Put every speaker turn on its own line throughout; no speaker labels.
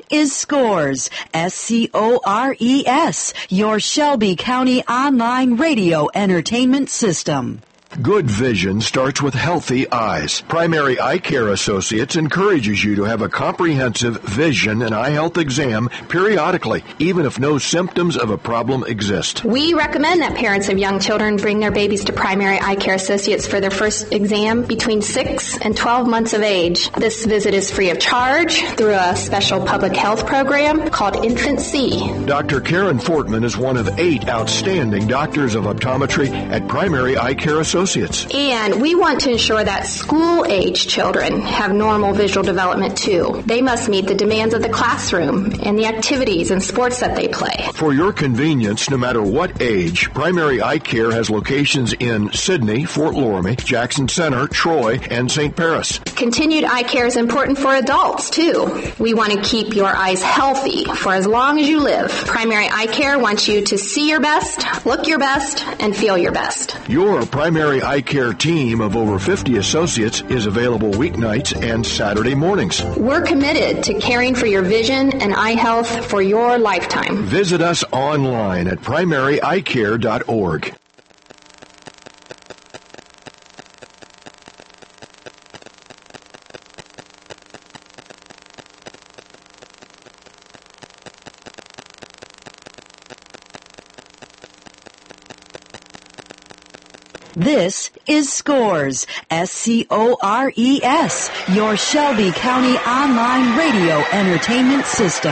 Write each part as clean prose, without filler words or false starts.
is Scores, SCORES, your Shelby County online radio entertainment system.
Good vision starts with healthy eyes. Primary Eye Care Associates encourages you to have a comprehensive vision and eye health exam periodically, even if no symptoms of a problem exist.
We recommend that parents of young children bring their babies to Primary Eye Care Associates for their first exam between 6 and 12 months of age. This visit is free of charge through a special public health program called Infant C.
Dr. Karen Fortman is one of 8 outstanding doctors of optometry at Primary Eye Care Associates.
And we want to ensure that school-age children have normal visual development too. They must meet the demands of the classroom and the activities and sports that they play.
For your convenience, no matter what age, Primary Eye Care has locations in Sydney, Fort Loramie, Jackson Center, Troy, and St. Paris.
Continued eye care is important for adults too. We want to keep your eyes healthy for as long as you live. Primary Eye Care wants you to see your best, look your best, and feel your best.
Your Primary Eye Care team of over 50 associates is available weeknights and Saturday mornings.
We're committed to caring for your vision and eye health for your lifetime.
Visit us online at primaryeyecare.org.
This is Scores, SCORES, your Shelby County online radio entertainment system.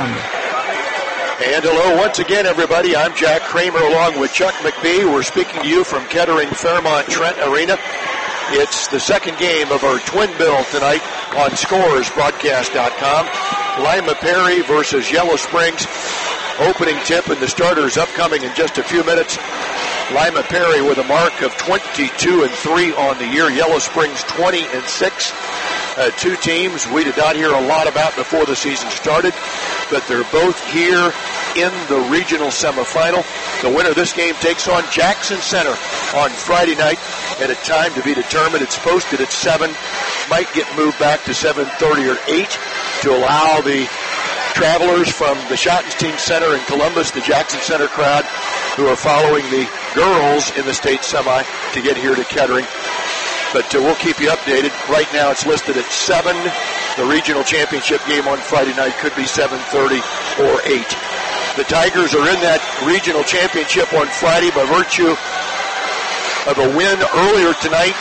And hello once again, everybody. I'm Jack Kramer along with Chuck McBee. We're speaking to you from Kettering Fairmont Trent Arena. It's the second game of our twin bill tonight on ScoresBroadcast.com. Lima Perry versus Yellow Springs. Opening tip and the starters upcoming in just a few minutes. Lima Perry with a mark of 22-3 on the year. Yellow Springs 20-6. Two teams we did not hear a lot about before the season started, but they're both here in the regional semifinal. The winner of this game takes on Jackson Center on Friday night at a time to be determined. It's posted at 7. Might get moved back to 7:30 or 8 to allow the travelers from the Schottenstein Center in Columbus, the Jackson Center crowd, who are following the girls in the state semi, to get here to Kettering. But we'll keep you updated. Right now it's listed at 7. The regional championship game on Friday night could be 7:30 or 8. The Tigers are in that regional championship on Friday by virtue of a win earlier tonight,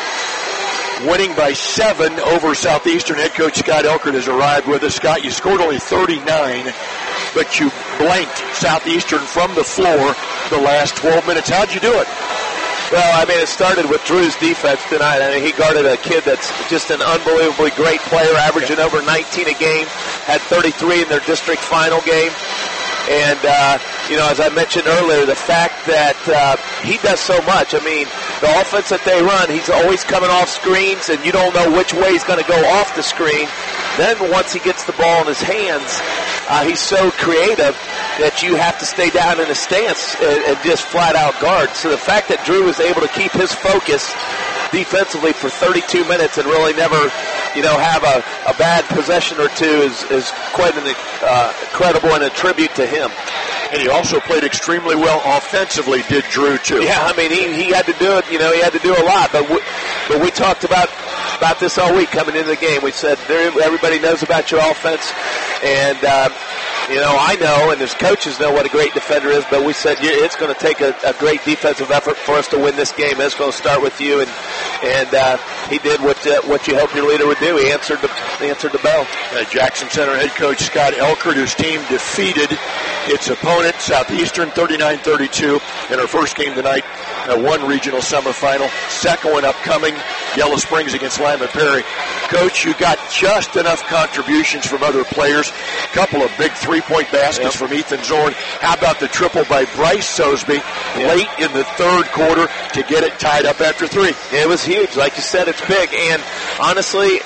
winning by 7 over Southeastern. Head coach Scott Elkert has arrived with us. Scott, you scored only 39, but you blanked Southeastern from the floor the last 12 minutes. How'd you do it?
Well, I mean, it started with Drew's defense tonight. I mean, he guarded a kid that's just an unbelievably great player, averaging over 19 a game, had 33 in their district final game. And, as I mentioned earlier, the fact that he does so much. I mean, the offense that they run, he's always coming off screens, and you don't know which way he's going to go off the screen. Then once he gets the ball in his hands, he's so creative that you have to stay down in a stance and just flat out guard. So the fact that Drew was able to keep his focus defensively for 32 minutes and really never, have a bad possession or two is quite an incredible and a tribute to him.
And he also played extremely well offensively, did Drew, too.
Yeah, I mean, he had to do it. He had to do a lot. But we talked about this all week coming into the game. We said everybody knows about your offense. And, I know, and his coaches know what a great defender is, but we said it's going to take a great defensive effort for us to win this game. It's going to start with you, and he did what you hope your leader would do. He answered the bell.
Jackson Center head coach Scott Elkert, whose team defeated its opponent, Southeastern, 39-32 in our first game tonight. One regional semifinal. Second one upcoming, Yellow Springs against Lima Perry. Coach, you got just enough contributions from other players. A couple of big three-point baskets from Ethan Zorn. How about the triple by Bryce Sosby late in the third quarter to get it tied up after 3?
It was huge. Like you said, it's big. And honestly,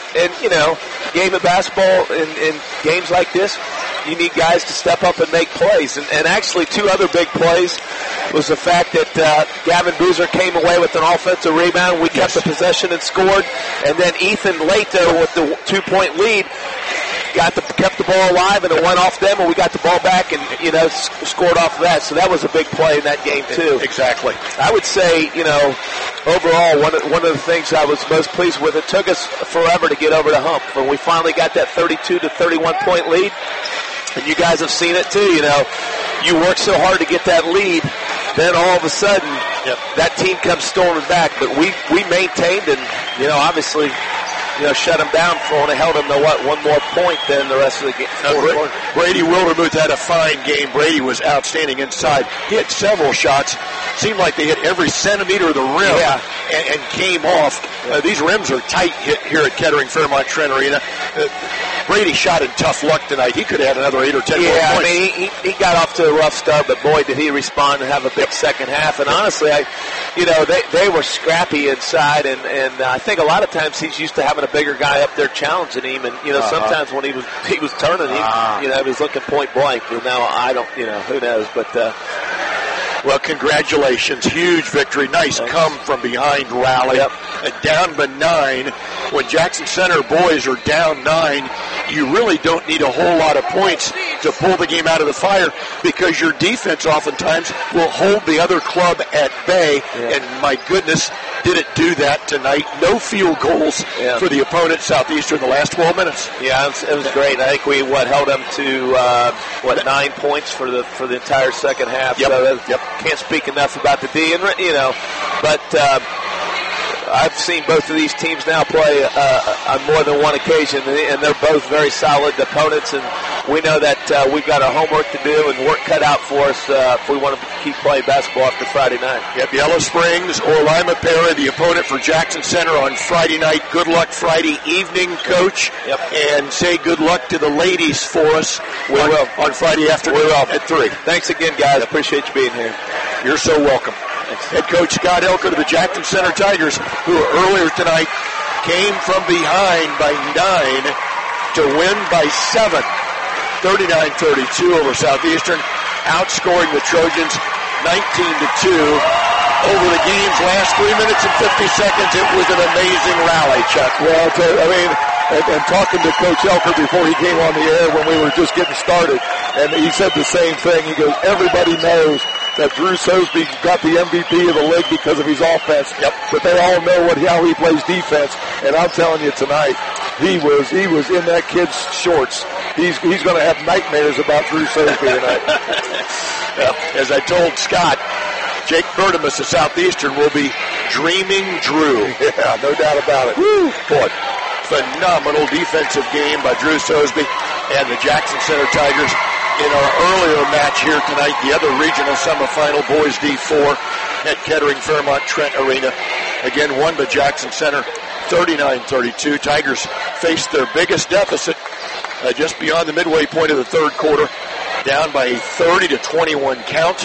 game of basketball in games like this, you need guys to step up and make plays. And actually, 2 other big plays was the fact that Gavin Boozer came away with an offensive rebound. We kept the possession and scored. And then Ethan Leto with the 2-point lead got kept the ball alive, and it went off them, and we got the ball back and, scored off of that. So that was a big play in that game, too.
Exactly.
I would say, overall, one of the things I was most pleased with, it took us forever to get over the hump. When we finally got that 32 to 31 point lead, and you guys have seen it too, you work so hard to get that lead, then all of a sudden, that team comes storming back. But we maintained and, obviously, shut them down for only held them to one more point than the rest of the game.
Brady Wildermuth had a fine game. Brady was outstanding inside. He had several shots. Seemed like they hit every centimeter of the rim and came off. These rims are tight here at Kettering Fairmont Trent Arena. Brady shot in tough luck tonight. He could have had another 8 or 10 more points.
I mean, he got off to a rough start, but boy, did he respond and have a big second half. And honestly, they were scrappy inside, and I think a lot of times he's used to having a bigger guy up there challenging him. And sometimes when he was turning, he was looking point blank. And now I don't, who knows, but.
Well, congratulations. Huge victory. Nice come from behind rally. Down by 9. When Jackson Center boys are down 9, you really don't need a whole lot of points to pull the game out of the fire because your defense oftentimes will hold the other club at bay. And my goodness, did it do that tonight. No field goals for the opponent, Southeastern, the last 12 minutes.
Yeah, it was great. I think we held them to 9 points for the entire second half. So can't speak enough about the D, and but I've seen both of these teams now play on more than one occasion, and they're both very solid opponents, and we know that we've got our homework to do and work cut out for us if we want to keep playing basketball after Friday night.
Yellow Springs or Lima Perry, the opponent for Jackson Center on Friday night. Good luck Friday evening, Coach, and say good luck to the ladies for us on Friday afternoon at 3.
Thanks again, guys. I appreciate you being here.
You're so welcome. Head coach Scott Elker of the Jackson Center Tigers, who earlier tonight came from behind by 9 to win by 7, 39-32 over Southeastern, outscoring the Trojans 19-2 over the game's last 3 minutes and 50 seconds. It was an amazing rally, Chuck.
Well, and talking to Coach Elker before he came on the air when we were just getting started, and he said the same thing. He goes, everybody knows that Drew Sosby got the MVP of the league because of his offense. But they all know how he plays defense. And I'm telling you tonight, he was in that kid's shorts. He's going to have nightmares about Drew Sosby tonight.
As I told Scott, Jake Bertimus of Southeastern will be dreaming Drew.
Yeah, no doubt about it.
Woo! Boy, phenomenal defensive game by Drew Sosby and the Jackson Center Tigers. In our earlier match here tonight, the other regional semifinal, Boys D4 at Kettering Fairmont Trent Arena. Again, won by Jackson Center, 39-32. Tigers faced their biggest deficit just beyond the midway point of the third quarter, down by a 30-21 count.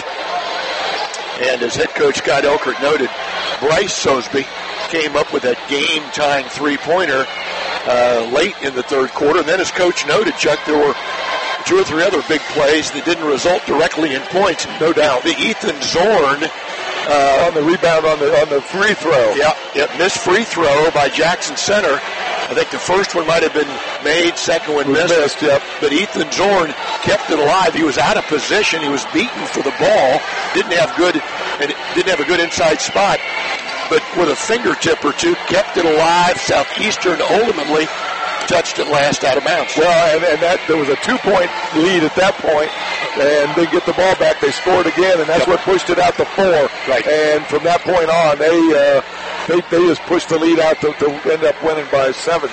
And as head coach Scott Elkert noted, Bryce Sosby came up with that game-tying three-pointer late in the third quarter. And then as coach noted, Chuck, there were 2 or 3 other big plays that didn't result directly in points.
No doubt.
The Ethan Zorn
on the rebound on the free throw.
Missed free throw by Jackson Center. I think the first one might have been made, second one missed. But Ethan Zorn kept it alive. He was out of position. He was beaten for the ball. Didn't have a good inside spot. But with a fingertip or two, kept it alive. Southeastern ultimately touched it last out of bounds.
Well, and that there was a 2-point lead at that point, and they get the ball back. They scored again, and that's what pushed it out to 4.
Right.
And from that point on, they just pushed the lead out to end up winning by 7.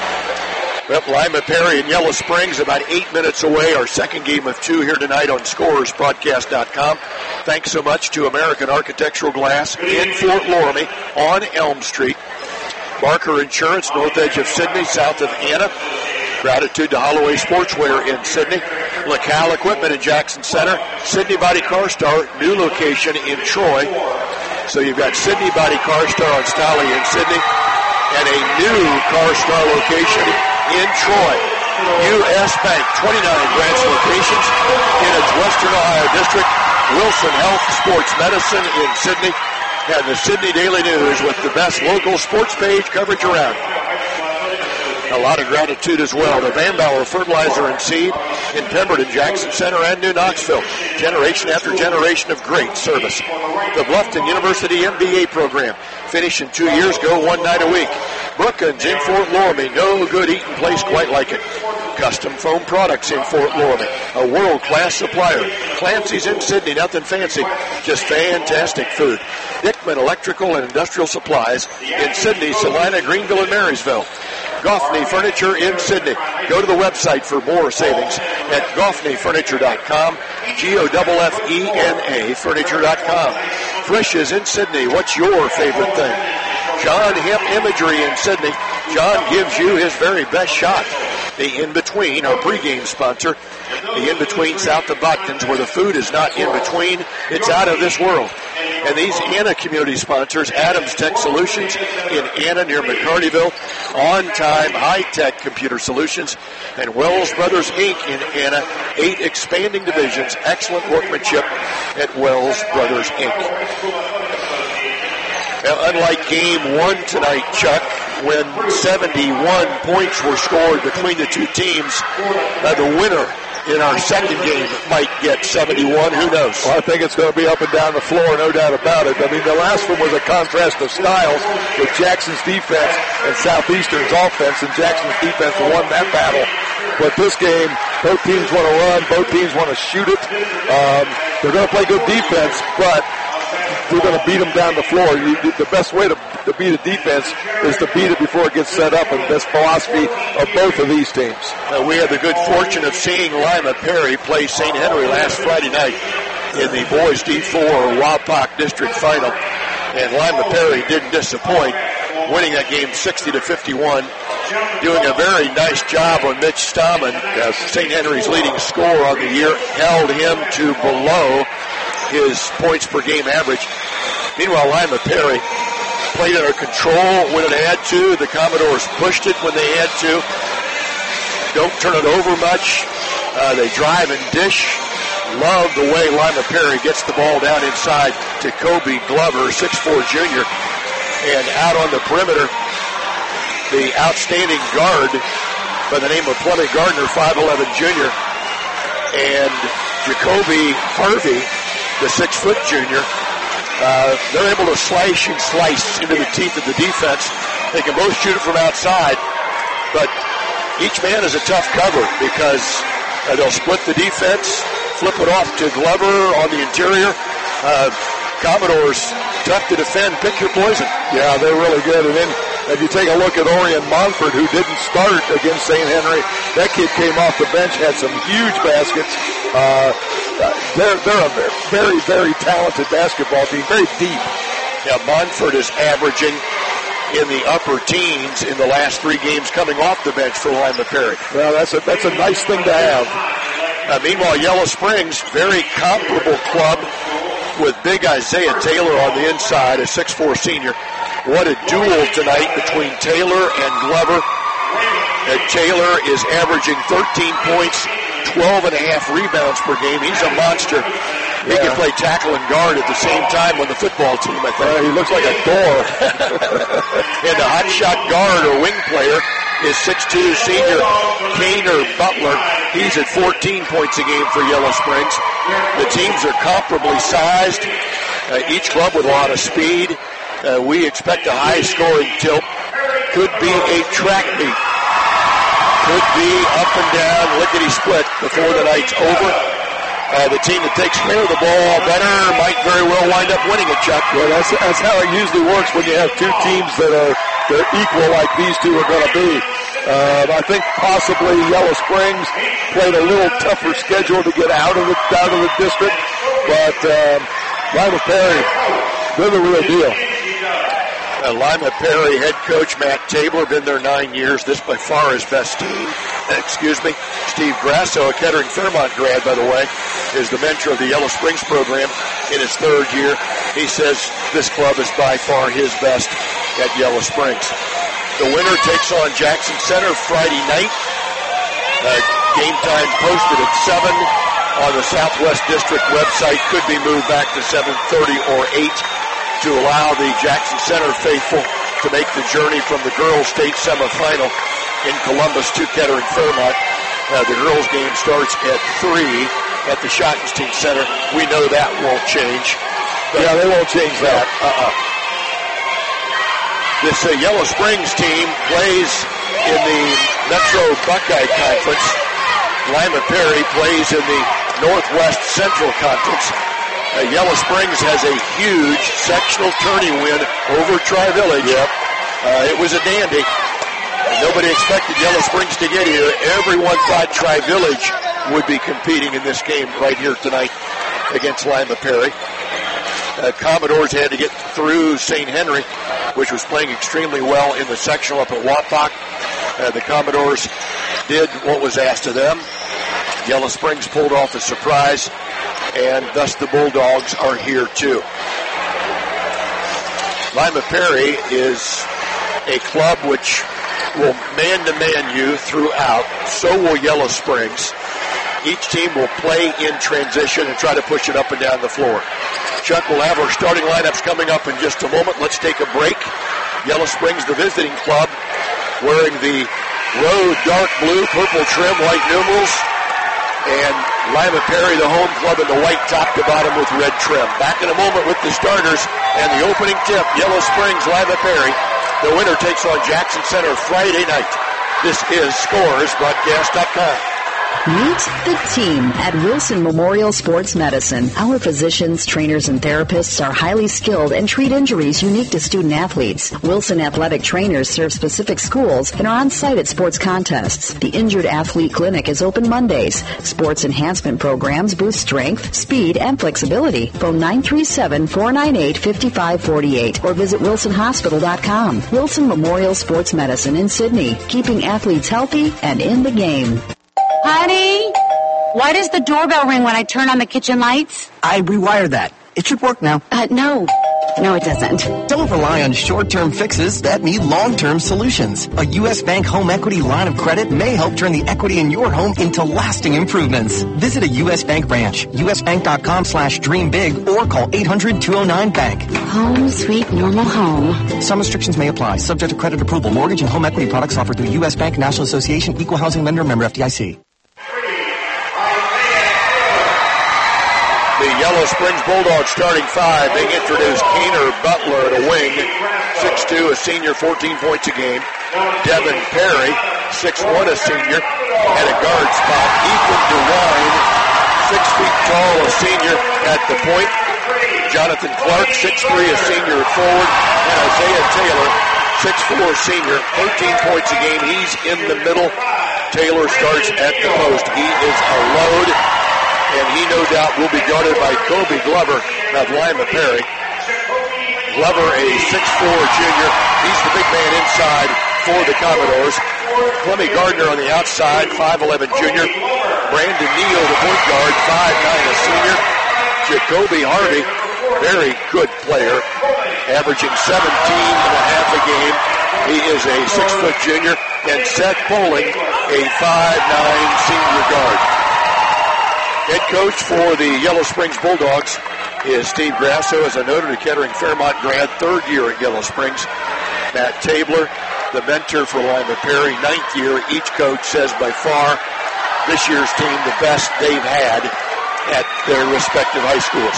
Lima Perry and Yellow Springs about 8 minutes away. Our second game of 2 here tonight on ScorersBroadcast.com. Thanks so much to American Architectural Glass in Fort Loramie on Elm Street. Barker Insurance, north edge of Sydney, south of Anna. Gratitude to Holloway Sportswear in Sydney. LaCal Equipment in Jackson Center. Sydney Body Car Star, new location in Troy. So you've got Sydney Body Car Star on Stolly in Sydney and a new Car Star location in Troy. U.S. Bank, 29 branch locations in its Western Ohio district. Wilson Health Sports Medicine in Sydney. And the Sydney Daily News with the best local sports page coverage around. A lot of gratitude as well to Van Bauer Fertilizer and Seed in Pemberton, Jackson Center, and New Knoxville. Generation after generation of great service. The Bluffton University MBA program. Finishing 2 years ago, 1 night a week. Brookins in Fort Loramie. No good eating place quite like it. Custom Foam Products in Fort Loramie. A world-class supplier. Clancy's in Sydney. Nothing fancy. Just fantastic food. Dickman Electrical and Industrial Supplies in Sydney, Salina, Greenville, and Marysville. Goffney Furniture in Sydney. Go to the website for more savings at goffneyfurniture.com. Goffena furniture.com. Frisch is in Sydney. What's your favorite thing? John Hemp Imagery in Sydney. John gives you his very best shot. The In-Between, our pregame sponsor. The In-Between south of Botkins, where the food is not in between. It's out of this world. And these Anna community sponsors, Adams Tech Solutions in Anna near McCartyville, On Time High-Tech Computer Solutions, and Wells Brothers Inc. in Anna, 8 expanding divisions, excellent workmanship at Wells Brothers Inc. Now, unlike game 1 tonight, Chuck, when 71 points were scored between the two teams, the winner in our second game might get 71. Who knows?
Well, I think it's going to be up and down the floor, no doubt about it. I mean, the last one was a contrast of styles with Jackson's defense and Southeastern's offense, and Jackson's defense won that battle. But this game, both teams want to run, both teams want to shoot it. They're going to play good defense, but we're going to beat them down the floor. The best way to beat a defense is to beat it before it gets set up, and that's philosophy of both of these teams.
We had the good fortune of seeing Lima Perry play St. Henry last Friday night in the boys D4 Wapak District Final, and Lima Perry didn't disappoint, winning that game 60-51, doing a very nice job on Mitch Stammen, St. Henry's leading scorer on the year, held him to below his points per game average. Meanwhile, Lima Perry played under control when it had to. The Commodores pushed it when they had to. Don't turn it over much. They drive and dish. Love the way Lima Perry gets the ball down inside to Kobe Glover, 6'4" junior. And out on the perimeter, the outstanding guard by the name of Plummy Gardner, 5'11" junior. And Jacoby Harvey, the 6-foot junior. They're able to slash and slice into the teeth of the defense. They can both shoot it from outside, but each man is a tough cover because they'll split the defense, flip it off to Glover on the interior. Commodores, tough to defend. Pick your poison.
Yeah, they're really good. And then if you take a look at Orion Monfort, who didn't start against St. Henry, that kid came off the bench, had some huge baskets. They're a very, very talented basketball team, very deep.
Yeah, Monfort is averaging in the upper teens in the last 3 games coming off the bench for Lima Perry.
Well, that's a nice thing to have.
Meanwhile, Yellow Springs, very comparable club with big Isaiah Taylor on the inside, a 6'4" senior. What a duel tonight between Taylor and Glover. Taylor is averaging 13 points, 12.5 rebounds per game. He's a monster. He can play tackle and guard at the same time on the football team, I think.
He looks like a door.
And the hot shot guard or wing player is 6'2" senior Kaner Butler. He's at 14 points a game for Yellow Springs. The teams are comparably sized, each club with a lot of speed. We expect a high-scoring tilt. Could be a track meet. Could be up and down, lickety-split before the night's over. The team that takes care of the ball better might very well wind up winning it, Chuck.
Well, that's how it usually works when you have two teams they're equal like these two are going to be. I think possibly Yellow Springs played a little tougher schedule to get out of the district, but Lima Perry, they're the real deal.
Lima Perry head coach Matt Tabler, been there 9 years. This by far his best team. Steve Grasso, a Kettering Fairmont grad, by the way, is the mentor of the Yellow Springs program in his 3rd year. He says this club is by far his best at Yellow Springs. The winner takes on Jackson Center Friday night. Game time posted at 7 on the Southwest District website. Could be moved back to 7:30 or 8 to allow the Jackson Center faithful to make the journey from the girls' state semifinal in Columbus to Kettering Fairmont. The girls' game starts at 3 at the Schottenstein Center. We know that won't change.
Yeah, they won't change that.
This Yellow Springs team plays in the Metro Buckeye Conference. Lima Perry plays in the Northwest Central Conference. Yellow Springs has a huge sectional tourney win over Tri-Village.
Yep.
It was a dandy. Nobody expected Yellow Springs to get here. Everyone thought Tri-Village would be competing in this game right here tonight against Lima Perry. Commodores had to get through St. Henry, which was playing extremely well in the sectional up at Wapak. The Commodores did what was asked of them. Yellow Springs pulled off a surprise, and thus the Bulldogs are here too. Lima Perry is a club which will man-to-man you throughout. So will Yellow Springs. Each team will play in transition and try to push it up and down the floor. Chuck will have our starting lineups coming up in just a moment. Let's take a break. Yellow Springs, the visiting club, wearing the road dark blue, purple trim, white numerals. And Lima Perry, the home club, in the white top to bottom with red trim. Back in a moment with the starters and the opening tip. Yellow Springs, Lima Perry. The winner takes on Jackson Center Friday night. This is ScoresBroadcast.com.
Meet the team at Wilson Memorial Sports Medicine. Our physicians, trainers, and therapists are highly skilled and treat injuries unique to student athletes. Wilson athletic trainers serve specific schools and are on site at sports contests. The Injured Athlete Clinic is open Mondays. Sports enhancement programs boost strength, speed, and flexibility. Phone 937-498-5548 or visit wilsonhospital.com. Wilson Memorial Sports Medicine in Sydney, keeping athletes healthy and in the game.
Honey, why does the doorbell ring when I turn on the kitchen lights?
I rewired that. It should work now.
No, it doesn't.
Don't rely on short-term fixes that need long-term solutions. A U.S. Bank home equity line of credit may help turn the equity in your home into lasting improvements. Visit a U.S. Bank branch, usbank.com/dreambig, or call 800-209-BANK.
Home sweet normal home.
Some restrictions may apply, subject to credit approval. Mortgage and home equity products offered through U.S. Bank, National Association, Equal Housing Lender, member FDIC.
The Yellow Springs Bulldogs starting five. They introduce Kaner Butler at a wing, 6'2", a senior, 14 points a game. Devin Perry, 6'1", a senior, at a guard spot. Ethan DeWine, 6 feet tall, a senior, at the point. Jonathan Clark, 6'3", a senior at forward. And Isaiah Taylor, 6'4", senior, 13 points a game. He's in the middle. Taylor starts at the post. He is a load. And he no doubt will be guarded by Kobe Glover of Lima Perry. Glover, a 6'4" junior. He's the big man inside for the Commodores. Clemmy Gardner on the outside, 5'11" junior. Brandon Neal, the point guard, 5'9", a senior. Jacoby Harvey, very good player, averaging 17 and a half a game. He is a 6-foot junior. And Seth Poling, a 5'9" senior guard. Head coach for the Yellow Springs Bulldogs is Steve Grasso, as I noted, a Kettering Fairmont grad, third year at Yellow Springs. Matt Tabler, the mentor for Lima Perry, 9th year. Each coach says by far this year's team the best they've had at their respective high schools.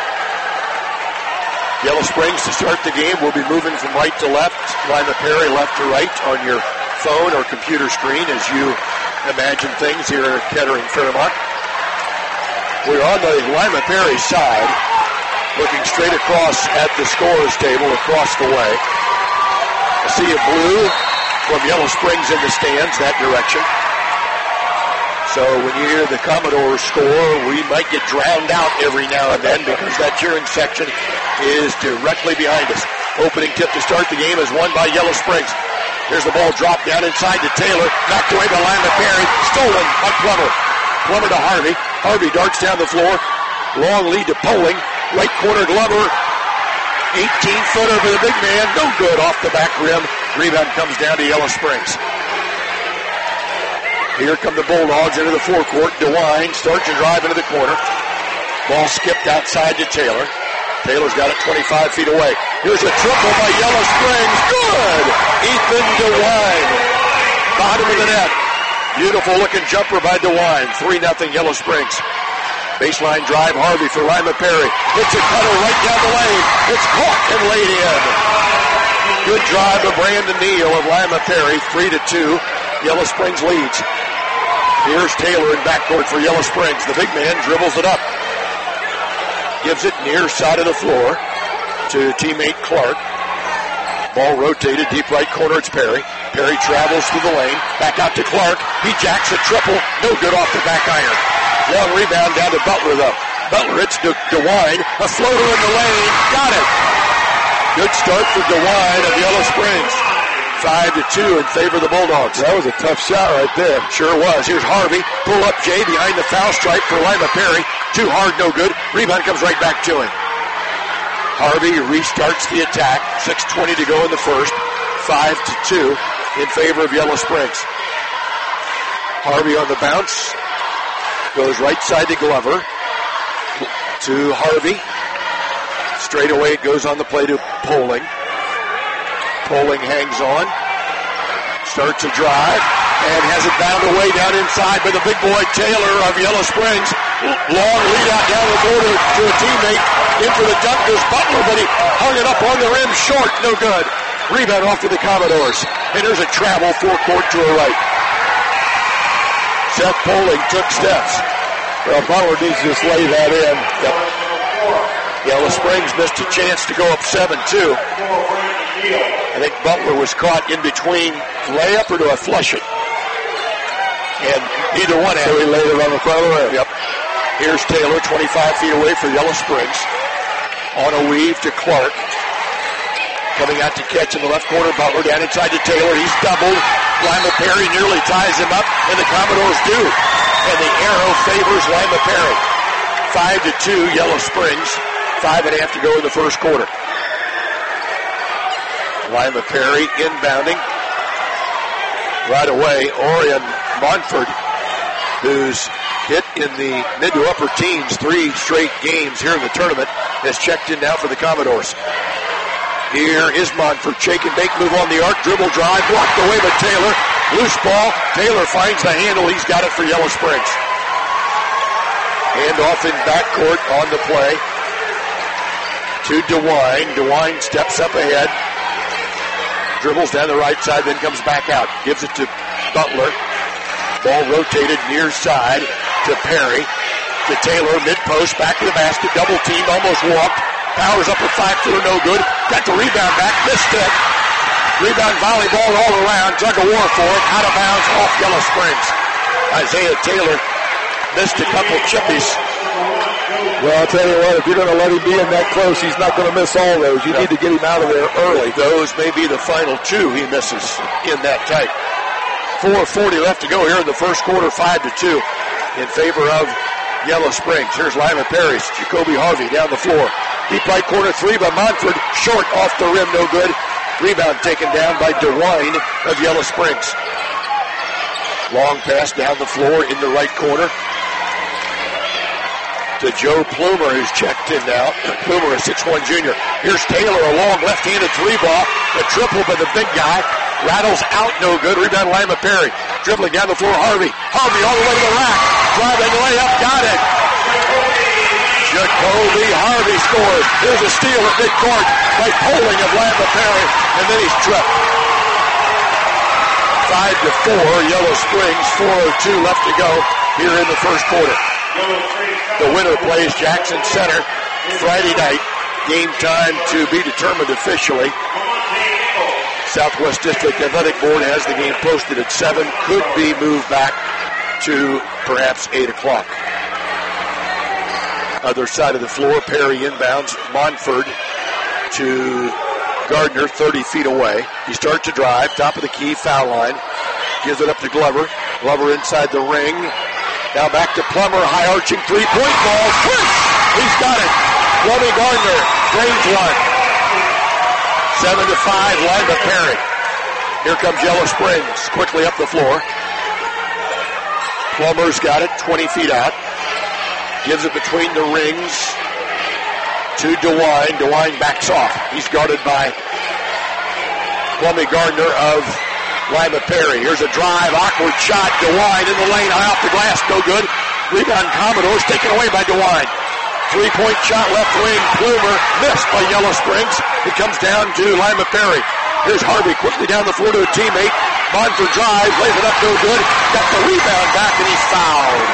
Yellow Springs to start the game will be moving from right to left, Lima Perry left to right on your phone or computer screen as you imagine things here at Kettering Fairmont. We're on the Lima Perry side, looking straight across at the scorer's table across the way. A sea of blue from Yellow Springs in the stands, that direction. So when you hear the Commodores score, we might get drowned out every now and then because that cheering section is directly behind us. Opening tip to start the game is won by Yellow Springs. Here's the ball dropped down inside to Taylor, knocked away by Lima Perry, stolen by Plummer. Plummer to Harvey. Harvey darts down the floor. Long lead to Poling. Right corner Glover. 18-footer for the big man. No good off the back rim. Rebound comes down to Yellow Springs. Here come the Bulldogs into the forecourt. DeWine starts to drive into the corner. Ball skipped outside to Taylor. Taylor's got it 25 feet away. Here's a triple by Yellow Springs. Good! Ethan DeWine. bottom of the net. Beautiful looking jumper by DeWine. 3-0 Yellow Springs. Baseline drive, Harvey for Lima Perry. It's a cutter right down the lane. It's caught and laid in. Good drive of Brandon Neal of Lima Perry. 3-2. Yellow Springs leads. Here's Taylor in backcourt for Yellow Springs. The big man dribbles it up. Gives it near side of the floor to teammate Clark. Ball rotated, deep right corner, it's Perry. Perry travels through the lane, back out to Clark. He jacks a triple, no good off the back iron. Long rebound down to Butler, though. Butler, it's DeWine, a floater in the lane, got it. Good start for DeWine of Yellow Springs. 5-2 in favor of the Bulldogs.
That was a tough shot right there.
Sure was. Here's Harvey, pull up Jay behind the foul stripe for Lima Perry. Too hard, no good. Rebound comes right back to him. Harvey restarts the attack. 6:20 to go in the first. 5-2 in favor of Yellow Springs. Harvey on the bounce. Goes right side to Glover. To Harvey. Straight away it goes on the play to Poling. Poling hangs on. Starts a drive. And has it bound away down inside by the big boy Taylor of Yellow Springs. Long lead out down the border to a teammate. In for the dunk goes Butler, but he hung it up on the rim short. No good. Rebound off to the Commodores. And there's a travel forecourt to a right. Seth Poling took steps.
Well, Butler needs to just lay that in.
Yep. Yellow Springs missed a chance to go up 7-2. I think Butler was caught in between layup or do I flush it? And either one happened.
So he laid it on the front of the rim.
Yep. Here's Taylor, 25 feet away for Yellow Springs. On a weave to Clark. Coming out to catch in the left corner. Butler down inside to Taylor. He's doubled. Lima Perry nearly ties him up, and the Commodores do. And the arrow favors Lima Perry. 5-2, Yellow Springs. 5.5 to go in the first quarter. Lima Perry inbounding. Right away, Orion Montford, who's hit in the mid to upper teens 3 straight games here in the tournament, has checked in now for the Commodores. Here is Montford. Shake and bake move on the arc. Dribble drive. Blocked away by Taylor. Loose ball. Taylor finds the handle. He's got it for Yellow Springs. Hand off in backcourt on the play to DeWine. DeWine steps up ahead. Dribbles down the right side, then comes back out. Gives it to Butler. Ball rotated near side to Perry. To Taylor, mid-post, back to the basket. Double teamed, almost walked. Powers up a 5-footer, no good. Got the rebound back, missed it. Rebound volleyball all around. Tug of war for it. Out of bounds off Yellow Springs. Isaiah Taylor missed a couple chippies.
Well, I'll tell you what, if you're going to let him be in that close, he's not going to miss all those. You need to get him out of there early.
Those may be the final 2 he misses in that tight. 4:40 left to go here in the first quarter, 5-2 in favor of Yellow Springs. Here's Lima Perry, Jacoby Harvey down the floor. Deep right corner 3 by Montford. Short off the rim, no good. Rebound taken down by DeWine of Yellow Springs. Long pass down the floor in the right corner to Joe Plumer, who's checked in now. Plumer, a 6'1 junior. Here's Taylor, a long left-handed 3-ball. The triple by the big guy. Rattles out, no good. Rebound Lima Perry. Dribbling down the floor, Harvey. Harvey all the way to the rack. Driving layup, got it. Jacoby Harvey scores. Here's a steal at midcourt by Poling of Lima Perry, and then he's tripped. 5-4, Yellow Springs, 4:02 left to go here in the first quarter. The winner plays Jackson Center Friday night. Game time to be determined officially. Southwest District Athletic Board has the game posted at 7. Could be moved back to perhaps 8 o'clock. Other side of the floor, Perry inbounds. Montford to Gardner, 30 feet away. He starts to drive, top of the key, foul line. Gives it up to Glover. Glover inside the ring. Now back to Plummer, high-arching three-point ball. Switch! He's got it. Robbie Gardner drains one. 7-5, Lima Perry. Here comes Yellow Springs, quickly up the floor. Plummer's got it, 20 feet out. Gives it between the rings to DeWine. DeWine backs off. He's guarded by Plummy Gardner of Lima Perry. Here's a drive, awkward shot. DeWine in the lane, high off the glass, no good. Rebound Commodores taken away by DeWine. 3-point shot left wing, Plumer missed by Yellow Springs. It comes down to Lima Perry. Here's Harvey quickly down the floor to a teammate. Monfort drives, lays it up, no good. Got the rebound back and he's fouled.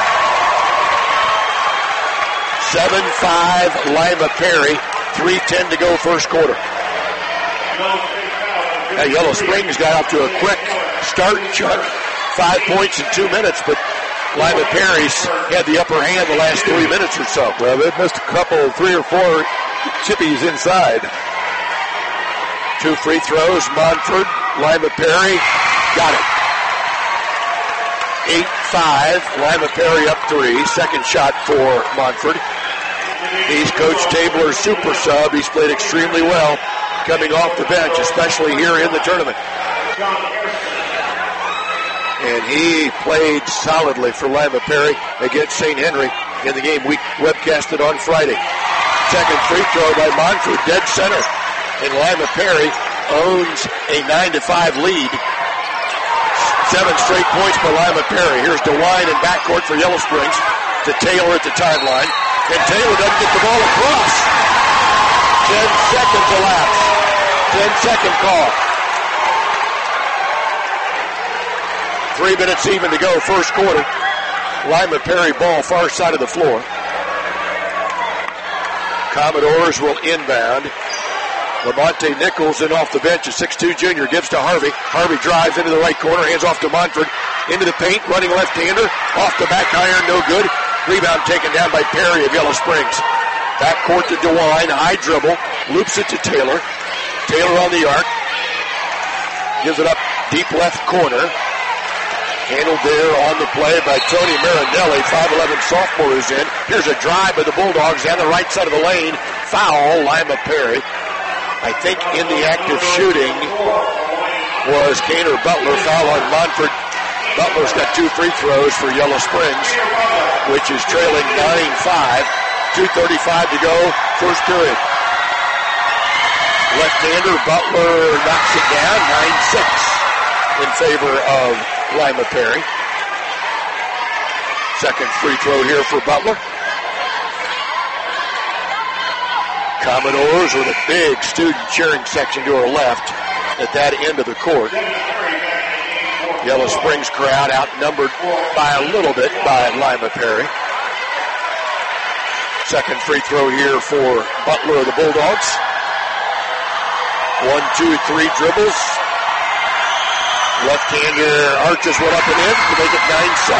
7-5 Lima Perry. 3:10 to go first quarter. Now Yellow Springs got off to a quick start, Chuck. 5 points in 2 minutes, but Lima Perry's had the upper hand the last 3 minutes or so.
Well, they've missed a couple, 3 or 4 chippies inside.
2 free throws, Monfort, Lima Perry, got it. 8-5, Lima Perry up 3. Second shot for Monfort. He's Coach Tabler's super sub. He's played extremely well coming off the bench, especially here in the tournament. And he played solidly for Lima Perry against St. Henry in the game we webcasted on Friday. Second free throw by Monfort, dead center. And Lima Perry owns a 9-5 lead. 7 straight points by Lima Perry. Here's DeWine in backcourt for Yellow Springs to Taylor at the timeline. And Taylor doesn't get the ball across. 10 seconds elapsed. 10-second call. 3 minutes even to go, first quarter. Lima Perry ball far side of the floor. Commodores will inbound. Lamonte Nichols in off the bench, a 6'2 junior, gives to Harvey. Harvey drives into the right corner, hands off to Monfort. Into the paint, running left-hander. Off the back iron, no good. Rebound taken down by Perry of Yellow Springs. Backcourt to DeWine, high dribble, loops it to Taylor. Taylor on the arc. Gives it up deep left corner. Handled there on the play by Tony Marinelli. 5'11 sophomore is in. Here's a drive by the Bulldogs down the right side of the lane. Foul, Lima Perry. I think in the act of shooting was Kaner Butler. Foul on Monfort. Butler's got 2 free throws for Yellow Springs, which is trailing 9-5. 2:35 to go, first period. Left-hander Butler knocks it down, 9-6 in favor of Lima Perry. Second free throw here for Butler. Commodores with a big student cheering section to our left at that end of the court. Yellow Springs crowd outnumbered by a little bit by Lima Perry. Second free throw here for Butler of the Bulldogs. 1, 2, 3 dribbles. Left-hander arches one up and in to make it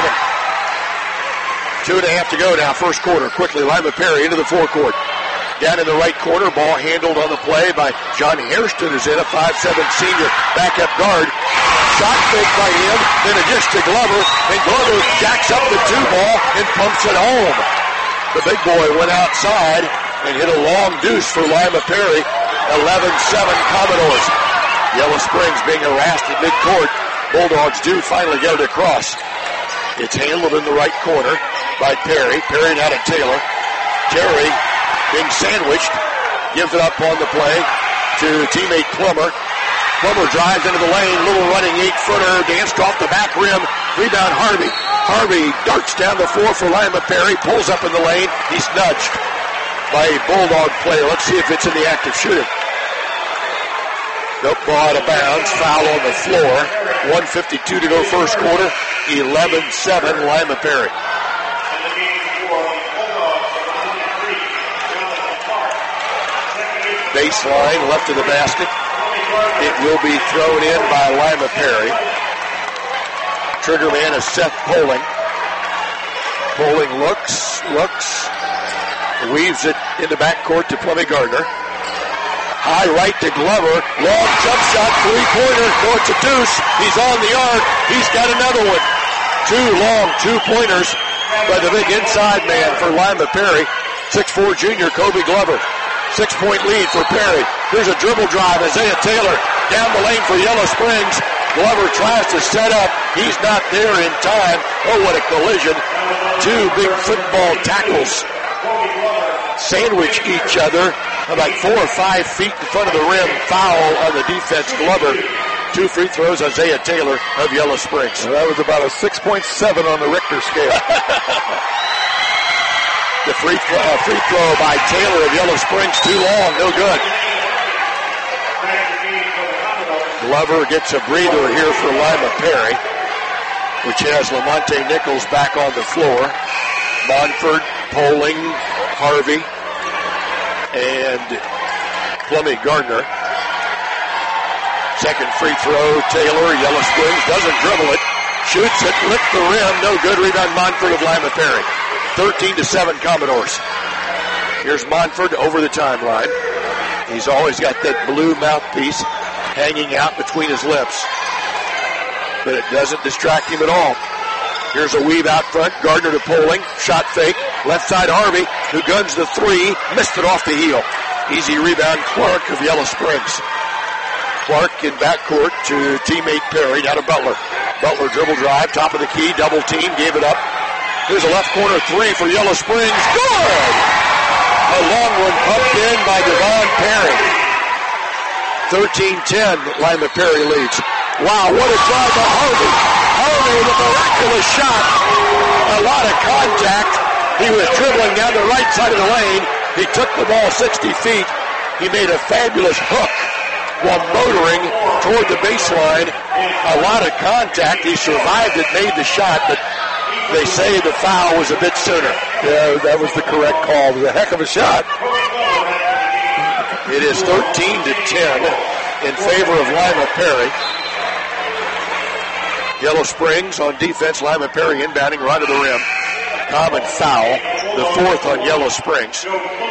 9-7. 2.5 to go now, first quarter. Quickly, Lima Perry into the forecourt. Down in the right corner, ball handled on the play by John Hairston, who's in a 5'7 senior backup guard. Shot fake by him, then a dish to Glover, and Glover jacks up the 2 ball and pumps it home. The big boy went outside and hit a long deuce for Lima Perry. 11-7 Commodores. Yellow Springs being harassed at midcourt. Bulldogs do finally get it across. It's handled in the right corner by Perry. Perry now to Taylor. Terry being sandwiched, gives it up on the play to teammate Plummer. Plummer drives into the lane, little running 8-footer, danced off the back rim. Rebound Harvey. Harvey darts down the floor for Lima Perry, pulls up in the lane. He's nudged by a Bulldog player. Let's see if it's in the act of shooting. Nope, ball out of bounds, foul on the floor. 1:52 to go first quarter. 11-7 Lima Perry. Baseline left of the basket. It will be thrown in by Lima Perry. Trigger man is Seth Poling. Poling looks, weaves it into backcourt to Plummy Gardner. High right to Glover. Long jump shot, 3-pointer. No, it's a deuce. He's on the arc. He's got another one. 2 long 2-pointers by the big inside man for Lima Perry. 6'4 junior Kobe Glover. 6-point lead for Perry. Here's a dribble drive. Isaiah Taylor down the lane for Yellow Springs. Glover tries to set up. He's not there in time. Oh, what a collision. 2 big football tackles sandwich each other about 4 or 5 feet in front of the rim. Foul on the defense. Glover. 2 2 free throws, Isaiah Taylor of Yellow Springs.
Well, that was about a 6.7 on the Richter scale.
The free throw by Taylor of Yellow Springs, too long, no good. Glover gets a breather here for Lima Perry, which has Lamonte Nichols back on the floor. Monfort, Poling, Harvey, and Plummy Gardner. Second free throw, Taylor, Yellow Springs, doesn't dribble it. Shoots it, lift the rim, no good. Rebound Monfort of Lima Perry. 13-7 Commodores. Here's Monfort over the timeline. He's always got that blue mouthpiece hanging out between his lips, but it doesn't distract him at all. Here's a weave out front, Gardner to Poling, shot fake, left side Harvey, who guns the three, missed it off the heel. Easy rebound, Clark of Yellow Springs. Clark in backcourt to teammate Perry, down to Butler. Butler dribble drive, top of the key, double team, gave it up. Here's a left corner three for Yellow Springs, good! A long one pumped in by Devon Perry. 13-10, Lima Perry leads. Wow, what a drive by Harvey. Harvey with a miraculous shot. A lot of contact. He was dribbling down the right side of the lane. He took the ball 60 feet. He made a fabulous hook while motoring toward the baseline. A lot of contact. He survived it, made the shot, but they say the foul was a bit sooner.
Yeah, that was the correct call. It was a heck of a shot.
It is 13-10 in favor of Lima Perry. Yellow Springs on defense. Lima Perry inbounding right to the rim. Common foul, the fourth on Yellow Springs.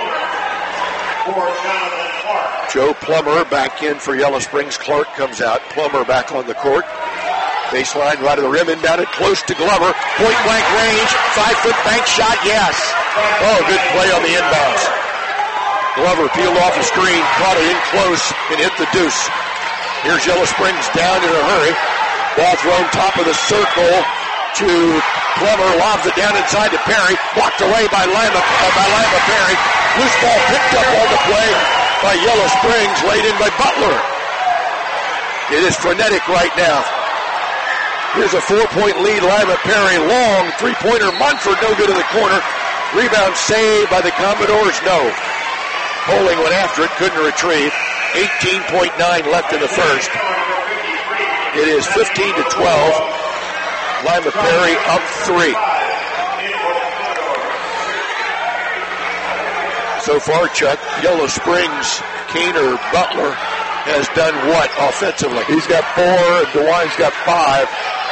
Joe Plummer back in for Yellow Springs. Clark comes out. Plummer back on the court. Baseline right of the rim, inbounded close to Glover. Point blank range, 5-foot bank shot, yes. Oh, good play on the inbounds. Glover peeled off the screen, caught it in close, and hit the deuce. Here's Yellow Springs down in a hurry. Ball thrown top of the circle to Plummer, lobs it down inside to Perry. Blocked away by Lima Perry. Loose ball picked up on the play by Yellow Springs, laid in by Butler. It is frenetic right now. Here's a 4-point lead, Lima Perry. Long three-pointer, Monfort, no good in the corner. Rebound saved by the Commodores, no. Poling went after it, couldn't retrieve. 18.9 left in the first. It is 15-12. Lima Perry up 3. So far, Chuck, Yellow Springs, Keener, Butler has done what offensively?
He's got 4, and DeWine's got 5.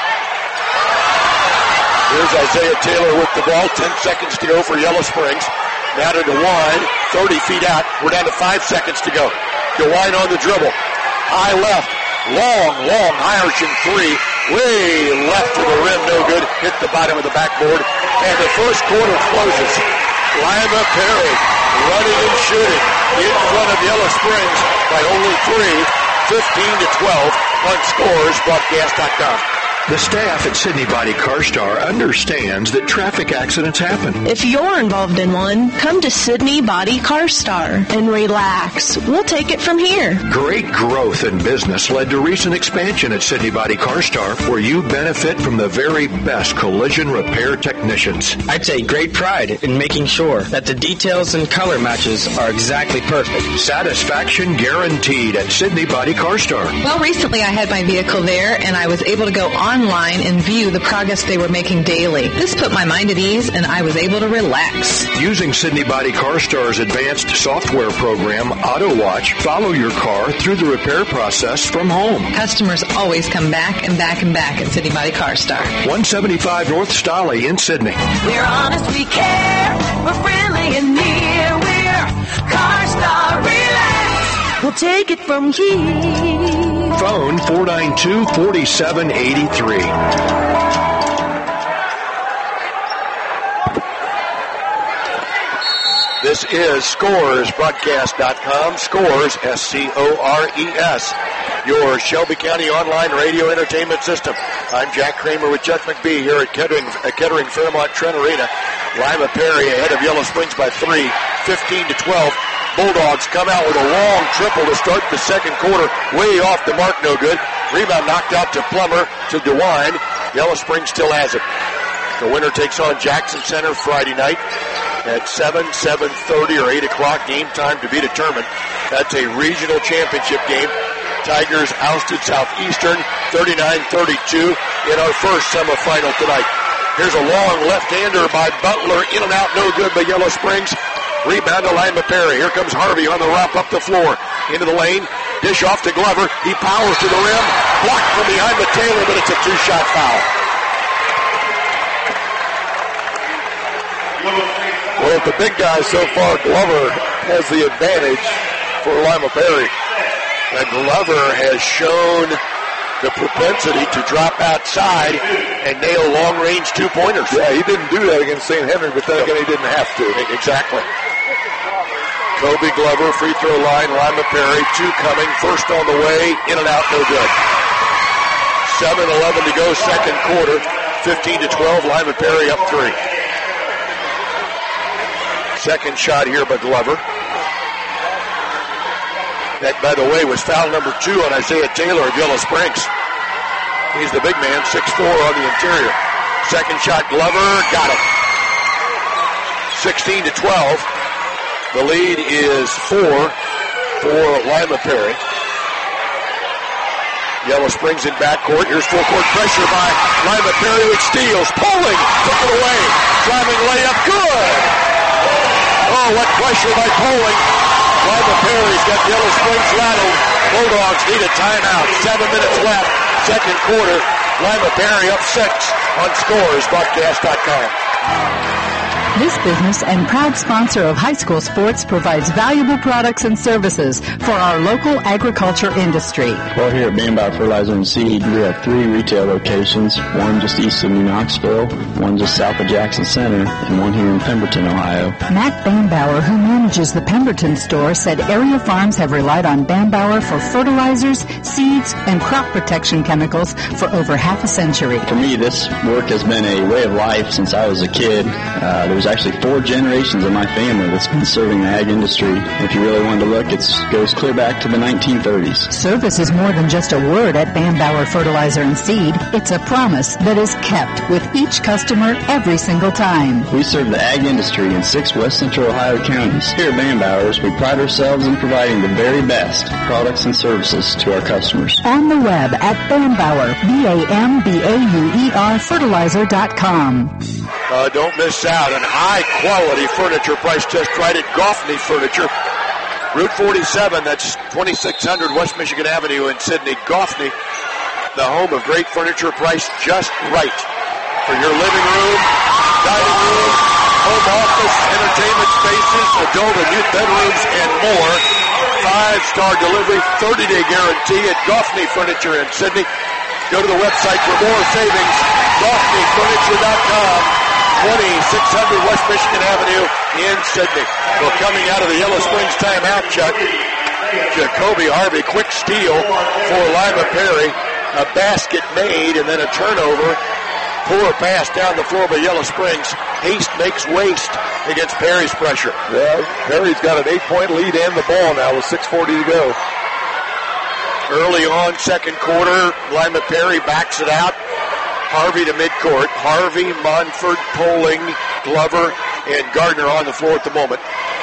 Here's Isaiah Taylor with the ball. 10 seconds to go for Yellow Springs. Now to DeWine, 30 feet out. We're down to 5 seconds to go. DeWine on the dribble. High left. Long, high-arching three. Way left to the rim, no good. Hit the bottom of the backboard. And the first quarter closes. Lima Perry running and shooting in front of Yellow Springs by only 3. 15-12 on ScoresBroadcast.com.
The staff at Sydney Body Car Star understands that traffic accidents happen.
If you're involved in one, come to Sydney Body Car Star and relax. We'll take it from here.
Great growth in business led to recent expansion at Sydney Body Car Star, where you benefit from the very best collision repair technicians.
I take great pride in making sure that the details and color matches are exactly perfect.
Satisfaction guaranteed at Sydney Body Car Star.
Well, recently I had my vehicle there and I was able to go online and view the progress they were making daily. This put my mind at ease and I was able to relax.
Using Sydney Body Car Star's advanced software program, AutoWatch, follow your car through the repair process from home.
Customers always come back and back and back at Sydney Body Car Star.
175 North Stolly in Sydney.
We're honest, we care, we're friendly and near, we're Car Star. Relax, we'll take it from here.
Phone 492-4783.
This is ScoresBroadcast.com. Scores, S-C-O-R-E-S. Your Shelby County online radio entertainment system. I'm Jack Kramer with Chuck McBee here at Kettering Fairmont Trent Arena. Lima Perry ahead of Yellow Springs by 3, 15-12. Bulldogs come out with a long triple to start the second quarter. Way off the mark, no good. Rebound knocked out to Plummer, to DeWine. Yellow Springs still has it. The winner takes on Jackson Center Friday night at 7:30 or 8 o'clock. Game time to be determined. That's a regional championship game. Tigers ousted Southeastern 39-32 in our first semifinal tonight. Here's a long left-hander by Butler. In and out, no good by Yellow Springs. Rebound to Lima Perry. Here comes Harvey on the romp up the floor. Into the lane. Dish off to Glover. He powers to the rim. Blocked from behind by Taylor, but it's a two-shot foul.
Well, the big guy so far, Glover, has the advantage for Lima Perry.
And Glover has shown the propensity to drop outside and nail long-range two-pointers.
Yeah, he didn't do that against St. Henry, but then again, he didn't have to.
Exactly. Kobe Glover, free throw line, Lima Perry, two coming, first on the way, in and out, no good. 7:11 to go, second quarter, 15-12, Lima Perry up 3. Second shot here by Glover. That, by the way, was foul number 2 on Isaiah Taylor of Yellow Springs. He's the big man, 6'4" on the interior. Second shot, Glover, got it. 16-12. The lead is 4 for Lima Perry. Yellow Springs in backcourt. Here's full-court pressure by Lima Perry, which steals. Poling, took it away. Driving layup, good. Oh, what pressure by Poling. Lima Perry's got Yellow Springs rattled. Bulldogs need a timeout. 7 minutes left. Second quarter. Lima Perry up 6 on ScoresBroadcast.com.
This business and proud sponsor of high school sports provides valuable products and services for our local agriculture industry.
Well, here at Bambauer Fertilizer and Seed, we have 3 retail locations, one just east of New Knoxville, one just south of Jackson Center, and one here in Pemberton, Ohio.
Matt Bambauer, who manages the Pemberton store, said area farms have relied on Bambauer for fertilizers, seeds, and crop protection chemicals for over half a century.
For me, this work has been a way of life since I was a kid. There's actually 4 generations of my family that's been serving the ag industry. If you really wanted to look, it goes clear back to the 1930s.
Service is more than just a word at Bambauer Fertilizer and Seed. It's a promise that is kept with each customer every single time.
We serve the ag industry in 6 West Central Ohio counties. Here at Bambauer's, we pride ourselves in providing the very best products and services to our customers.
On the web at Bambauer, BAMBAUER fertilizer.com.
Don't miss out on high-quality furniture priced just right at Goffney Furniture. Route 47, that's 2600 West Michigan Avenue in Sidney. Goffney, the home of great furniture priced just right for your living room, dining room, home office, entertainment spaces, adult and youth bedrooms, and more. 5-star delivery, 30-day guarantee at Goffney Furniture in Sidney. Go to the website for more savings, GoffneyFurniture.com. 2600 West Michigan Avenue in Sidney. Well, coming out of the Yellow Springs timeout, Chuck, Jacoby Harvey, quick steal for Lima Perry. A basket made and then a turnover. Poor pass down the floor by Yellow Springs. Haste makes waste against Perry's pressure.
Yeah, Perry's got an 8-point lead and the ball now with 6:40 to go.
Early on, second quarter, Lima Perry backs it out. Harvey to midcourt. Harvey, Monfort, Poling, Glover, and Gardner on the floor at the moment.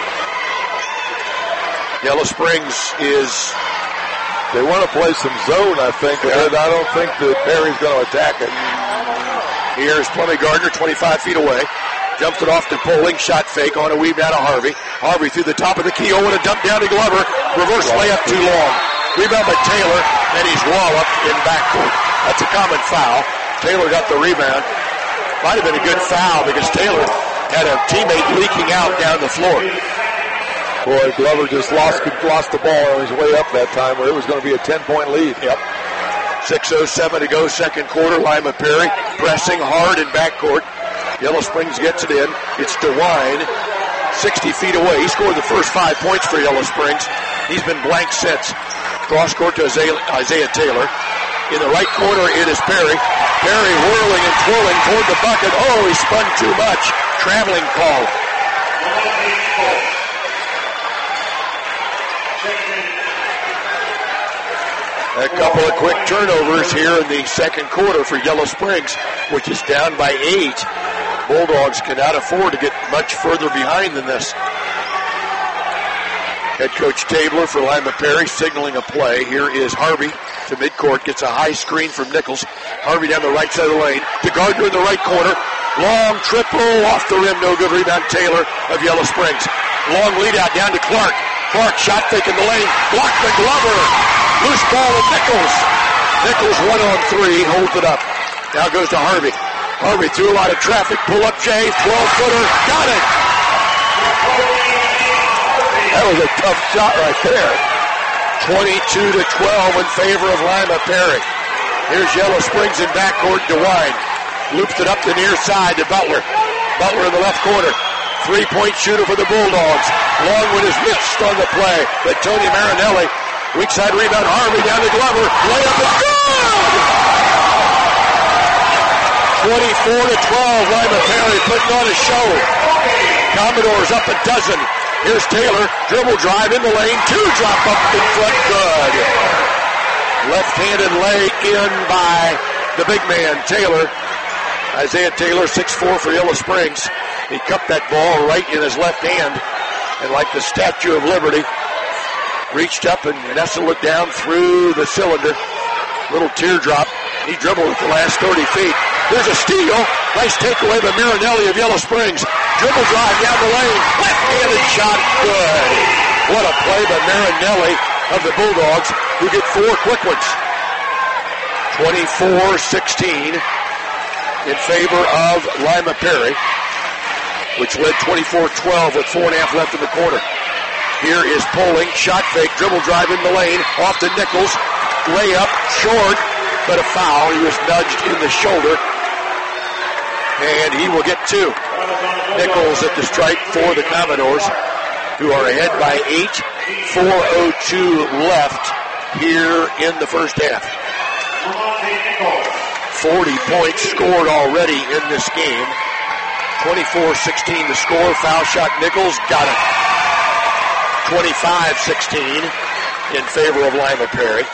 Yellow Springs
they want to play some zone, I think, but I don't think that Perry's going to attack it.
Here's Plummy Gardner, 25 feet away. Jumps it off to Poling, shot fake on a weave down to Harvey. Harvey through the top of the key, and a dump down to Glover. Reverse layup too long. Rebound by Taylor, and he's walloped in backcourt. That's a common foul. Taylor got the rebound. Might have been a good foul because Taylor had a teammate leaking out down the floor.
Boy, Glover just lost the ball on his way up that time where it was going to be a 10-point lead.
Yep. 6:07 to go, second quarter. Lima Perry pressing hard in backcourt. Yellow Springs gets it in. It's DeWine, 60 feet away. He scored the first 5 points for Yellow Springs. He's been blank since. Cross court to Isaiah Taylor. In the right corner, it is Perry. Perry whirling and twirling toward the bucket. Oh, he spun too much. Traveling call. A couple of quick turnovers here in the second quarter for Yellow Springs, which is down by 8. Bulldogs cannot afford to get much further behind than this. Head coach Tabler for Lima Perry signaling a play. Here is Harvey to midcourt, gets a high screen from Nichols. Harvey down the right side of the lane to Gardner in the right corner. Long triple off the rim, no good. Rebound Taylor of Yellow Springs. Long lead out down to Clark. Clark shot fake in the lane, blocked by Glover. Loose ball of Nichols. Nichols 1-on-3, holds it up. Now goes to Harvey. Harvey through a lot of traffic, pull up Jay, 12-footer, got it.
That was a tough shot right there.
22-12 in favor of Lima Perry. Here's Yellow Springs in backcourt, DeWine. Loops it up the near side to Butler. Butler in the left corner. Three-point shooter for the Bulldogs. Longwood is missed on the play, but Tony Marinelli, weak side rebound, Harvey down to Glover. Layup is good! 24-12, Lima Perry putting on a show. Commodores up a dozen. Here's Taylor, dribble drive in the lane, 2 drop up in front, good. Left-handed lay in by the big man, Taylor. Isaiah Taylor, 6'4" for Yellow Springs. He cupped that ball right in his left hand, and like the Statue of Liberty, reached up and nestled it down through the cylinder. Little teardrop. He dribbled at the last 30 feet. There's a steal. Nice takeaway by Marinelli of Yellow Springs. Dribble drive down the lane. Left-handed shot. Good. What a play by Marinelli of the Bulldogs, who get 4 quick ones. 24-16 in favor of Lima Perry, which led 24-12 with 4.5 left in the quarter. Here is Poling. Shot fake. Dribble drive in the lane. Off to Nichols. Layup. Short. But a foul. He was nudged in the shoulder. And he will get 2. Nichols at the strike for the Commodores, who are ahead by 8. 4:02 left here in the first half. 40 points scored already in this game. 24-16 the score. Foul shot Nichols. Got it. 25-16 in favor of Lima Perry.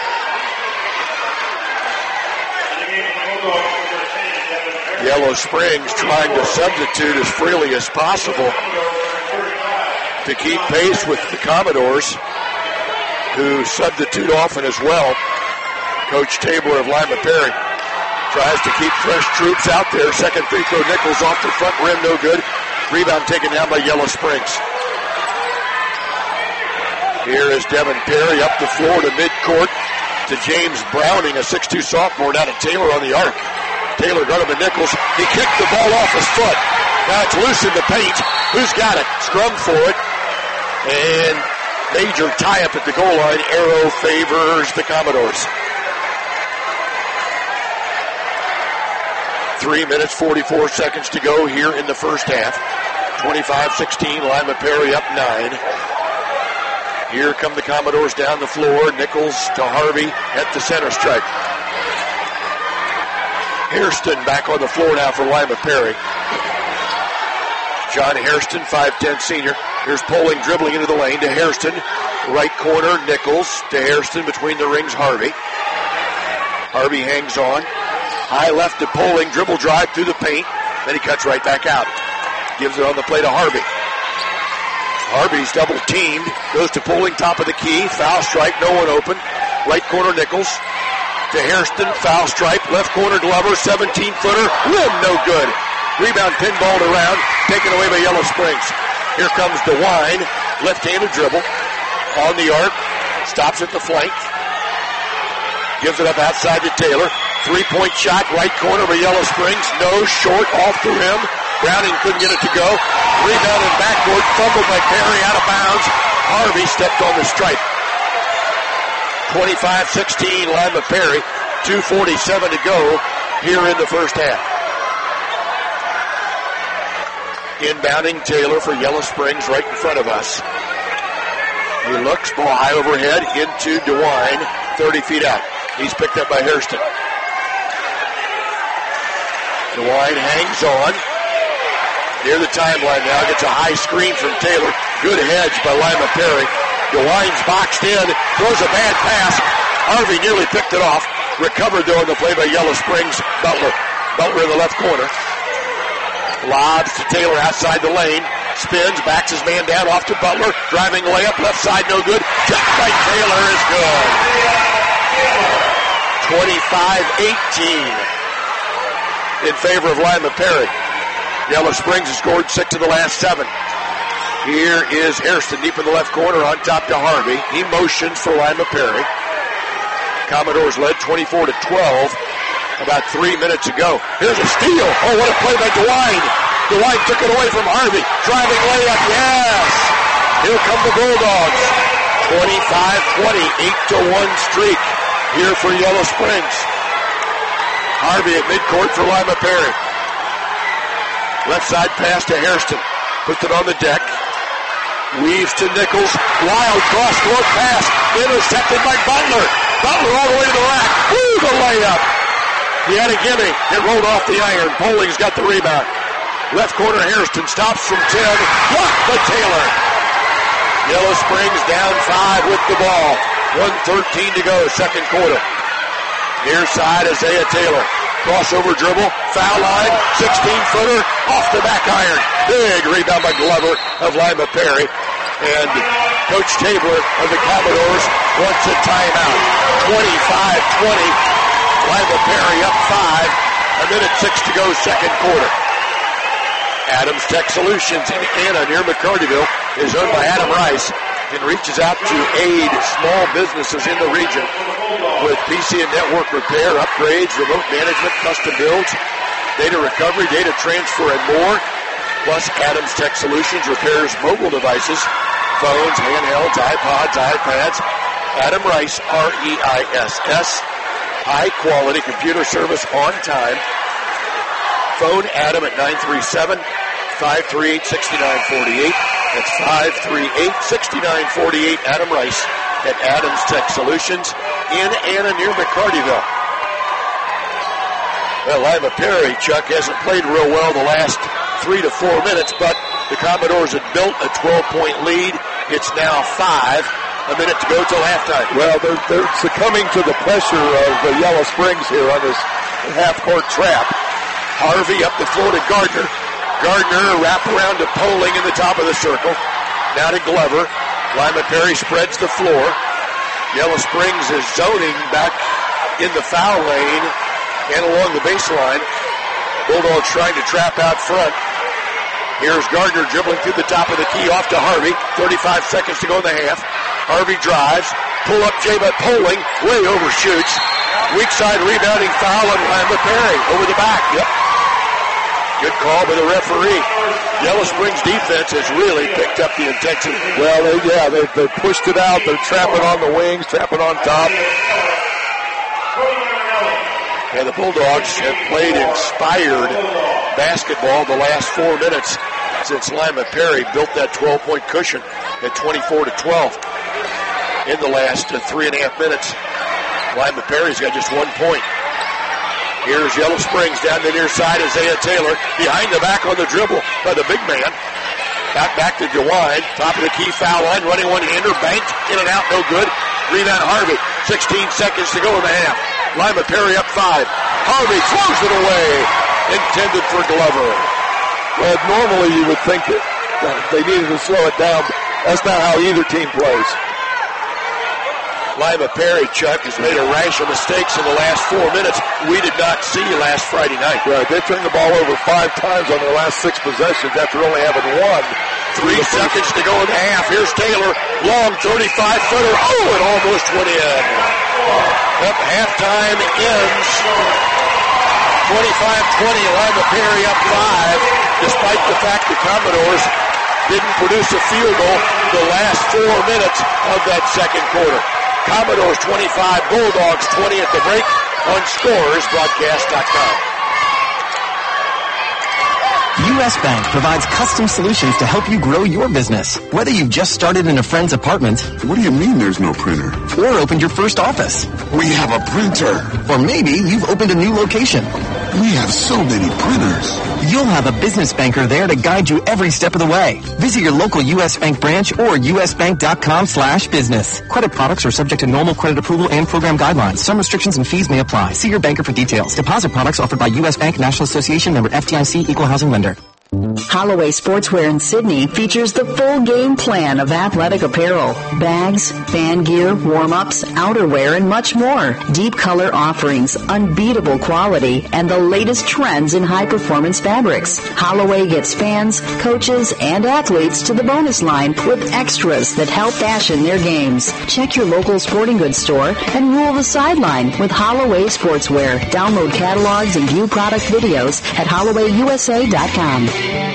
Yellow Springs trying to substitute as freely as possible to keep pace with the Commodores, who substitute often as well. Coach Tabler of Lima Perry tries to keep fresh troops out there. Second free throw, Nichols off the front rim, no good. Rebound taken down by Yellow Springs. Here is Devin Perry up the floor to midcourt to James Browning, a 6'2 sophomore, down to Taylor on the arc. Taylor got him to Nichols. He kicked the ball off his foot. Now it's loose in the paint. Who's got it? Scrum for it. And major tie-up at the goal line. Arrow favors the Commodores. 3 minutes, 44 seconds to go here in the first half. 25-16, Lima Perry up 9. Here come the Commodores down the floor. Nichols to Harvey at the center stripe. Hairston back on the floor now for Lima Perry. John Hairston, 5'10 senior. Here's Poling dribbling into the lane to Hairston. Right corner, Nichols to Hairston, between the rings, Harvey. Harvey hangs on. High left to Poling, dribble drive through the paint. Then he cuts right back out. Gives it on the play to Harvey. Harvey's double teamed. Goes to Poling, top of the key. Foul stripe, no one open. Right corner, Nichols. To Hairston, foul stripe. Left corner, Glover, 17-footer. Rim, no good. Rebound pinballed around. Taken away by Yellow Springs. Here comes DeWine. Left-handed dribble. On the arc. Stops at the flank. Gives it up outside to Taylor. 3-point shot, right corner by Yellow Springs. No, short, off the rim. Browning couldn't get it to go. Rebound in backcourt, fumbled by Perry, out of bounds. Harvey stepped on the stripe. 25-16, Lima Perry. 2:47 to go here in the first half. Inbounding Taylor for Yellow Springs right in front of us. He looks, ball high overhead into DeWine, 30 feet out. He's picked up by Hairston. DeWine hangs on. Near the timeline now, gets a high screen from Taylor. Good hedge by Lima Perry. DeWine's boxed in, throws a bad pass. Harvey nearly picked it off. Recovered, though, in the play by Yellow Springs. Butler in the left corner. Lobs to Taylor outside the lane. Spins, backs his man down off to Butler. Driving layup, left side, no good. Shot by Taylor is good. 25-18 in favor of Lima Perry. Yellow Springs has scored 6 of the last 7. Here is Hairston deep in the left corner on top to Harvey. He motions for Lima Perry. Commodores led 24-12 about 3 minutes ago. Here's a steal. Oh, what a play by DeWine. DeWine took it away from Harvey. Driving layup, yes. Here come the Bulldogs. 25-20, 8-1 streak here for Yellow Springs. Harvey at midcourt for Lima Perry. Left side pass to Hairston. Puts it on the deck. Weaves to Nichols. Wild cross-court pass. Intercepted by Butler. Butler all the way to the rack. Woo, the layup. He had a gimme. It rolled off the iron. Polling's got the rebound. Left corner Hairston stops from 10. Blocked by Taylor. Yellow Springs down 5 with the ball. 1:13 to go, second quarter. Near side, Isaiah Taylor. Crossover dribble, foul line, 16-footer, off the back iron. Big rebound by Glover of Lima Perry. And Coach Tabler of the Commodores wants a timeout. 25-20. Lima Perry up 5. 1:06 to go, second quarter. Adams Tech Solutions in Anna near McCartyville is owned by Adam Rice and reaches out to aid small businesses in the region with PC and network repair, upgrades, remote management, custom builds, data recovery, data transfer, and more. Plus, Adams Tech Solutions repairs mobile devices, phones, handhelds, iPods, iPads. Adam Rice, R-E-I-S-S. High quality computer service on time. Phone Adam at 937-538-6948. That's 538-6948. Adam Rice at Adams Tech Solutions in Anna near McCartyville. Well, Lima Perry, Chuck, hasn't played real well the last 3 to 4 minutes, but the Commodores had built a 12-point lead. It's now 5. A minute to go till halftime.
Well, they're succumbing to the pressure of the Yellow Springs here on this half-court trap.
Harvey up the floor to Gardner. Gardner wrap around to Poling in the top of the circle. Now to Glover. Lima Perry spreads the floor. Yellow Springs is zoning back in the foul lane and along the baseline. Bulldogs trying to trap out front. Here's Gardner dribbling through the top of the key off to Harvey. 35 seconds to go in the half. Harvey drives. Pull up J-Butt Poling. Way overshoots. Weak side rebounding foul on Lima Perry. Over the back. Yep. Good call by the referee. Yellow Springs defense has really picked up the intensity.
Well, they pushed it out. They're trapping on the wings, trapping on top.
And the Bulldogs have played inspired basketball the last 4 minutes since Lima Perry built that 12-point cushion at 24-12 in the last 3.5 minutes. Lima Perry's got just 1 point. Here's Yellow Springs down the near side. Isaiah Taylor behind the back on the dribble by the big man. Back to DeWine. Top of the key foul line. Running one-hander. Banked. In and out. No good. Rebound Harvey. 16 seconds to go in the half. Lima Perry up 5. Harvey throws it away. Intended for Glover.
Well, normally you would think that they needed to slow it down. That's not how either team plays.
Lima Perry, Chuck, has made a rash of mistakes in the last 4 minutes we did not see last Friday night.
Right, they turned the ball over 5 times on their last 6 possessions after only having 1.
3 seconds to go in the half. Here's Taylor, long 35-footer. Oh, it almost went in. Up halftime ends 25-20. Lima Perry up 5, despite the fact the Commodores didn't produce a field goal the last 4 minutes of that second quarter. Commodores 25, Bulldogs 20 at the break on ScorersBroadcast.com.
U.S. Bank provides custom solutions to help you grow your business. Whether you've just started in a friend's apartment.
What do you mean there's no printer?
Or opened your first office.
We have a printer.
Or maybe you've opened a new location.
We have so many printers.
You'll have a business banker there to guide you every step of the way. Visit your local U.S. Bank branch or usbank.com/business. Credit products are subject to normal credit approval and program guidelines. Some restrictions and fees may apply. See your banker for details. Deposit products offered by U.S. Bank, National Association, member FDIC, equal housing lender.
Holloway Sportswear in Sydney features the full game plan of athletic apparel, bags, fan gear, warm-ups, outerwear, and much more. Deep color offerings, unbeatable quality, and the latest trends in high-performance fabrics. Holloway gets fans, coaches, and athletes to the bonus line with extras that help fashion their games. Check your local sporting goods store and rule the sideline with Holloway Sportswear. Download catalogs and view product videos at HollowayUSA.com.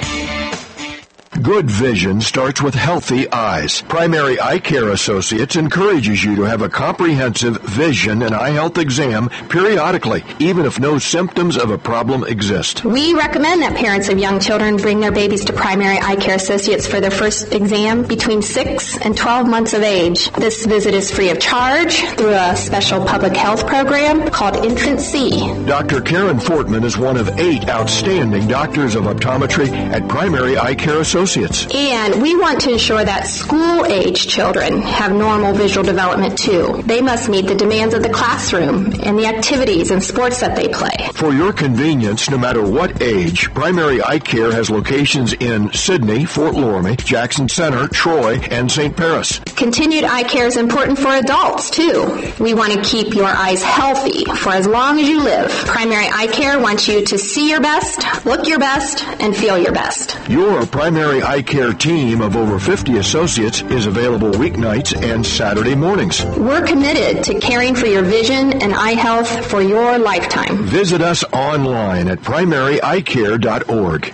Good vision starts with healthy eyes. Primary Eye Care Associates encourages you to have a comprehensive vision and eye health exam periodically, even if no symptoms of a problem exist.
We recommend that parents of young children bring their babies to Primary Eye Care Associates for their first exam between 6 and 12 months of age. This visit is free of charge through a special public health program called Infant C.
Dr. Karen Fortman is one of 8 outstanding doctors of optometry at Primary Eye Care Associates.
And we want to ensure that school-age children have normal visual development too. They must meet the demands of the classroom and the activities and sports that they play.
For your convenience, no matter what age, Primary Eye Care has locations in Sydney, Fort Loramie, Jackson Center, Troy, and St. Paris.
Continued eye care is important for adults too. We want to keep your eyes healthy for as long as you live. Primary Eye Care wants you to see your best, look your best, and feel your best.
Your Primary Eye Care team of over 50 associates is available weeknights and Saturday mornings.
We're committed to caring for your vision and eye health for your lifetime.
Visit us online at primaryeyecare.org.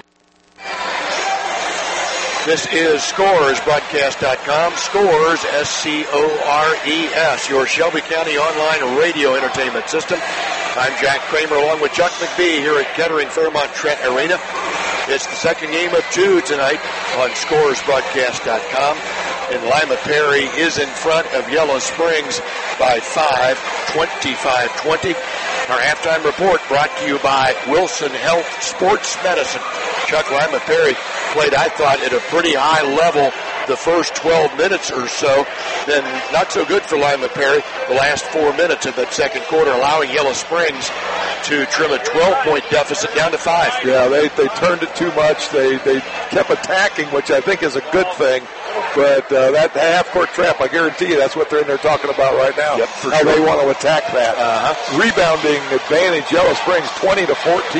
This is ScoresBroadcast.com. Scores, S-C-O-R-E-S, your Shelby County online radio entertainment system. I'm Jack Kramer along with Chuck McBee here at Kettering Fairmont Trent Arena. It's the second game of 2 tonight on ScoresBroadcast.com. And Lima Perry is in front of Yellow Springs by 5, 25-20. Our halftime report brought to you by Wilson Health Sports Medicine. Chuck, Lima Perry played, I thought, at a pretty high level the first 12 minutes or so. Then not so good for Lima Perry the last 4 minutes of that second quarter, allowing Yellow Springs to trim a 12-point deficit down to 5.
Yeah, they turned it too much. They kept attacking, which I think is a good thing. But that half-court trap, I guarantee you, that's what they're in there talking about right now.
Yep,
how they want to attack that. Rebounding advantage, Yellow Springs 20-14,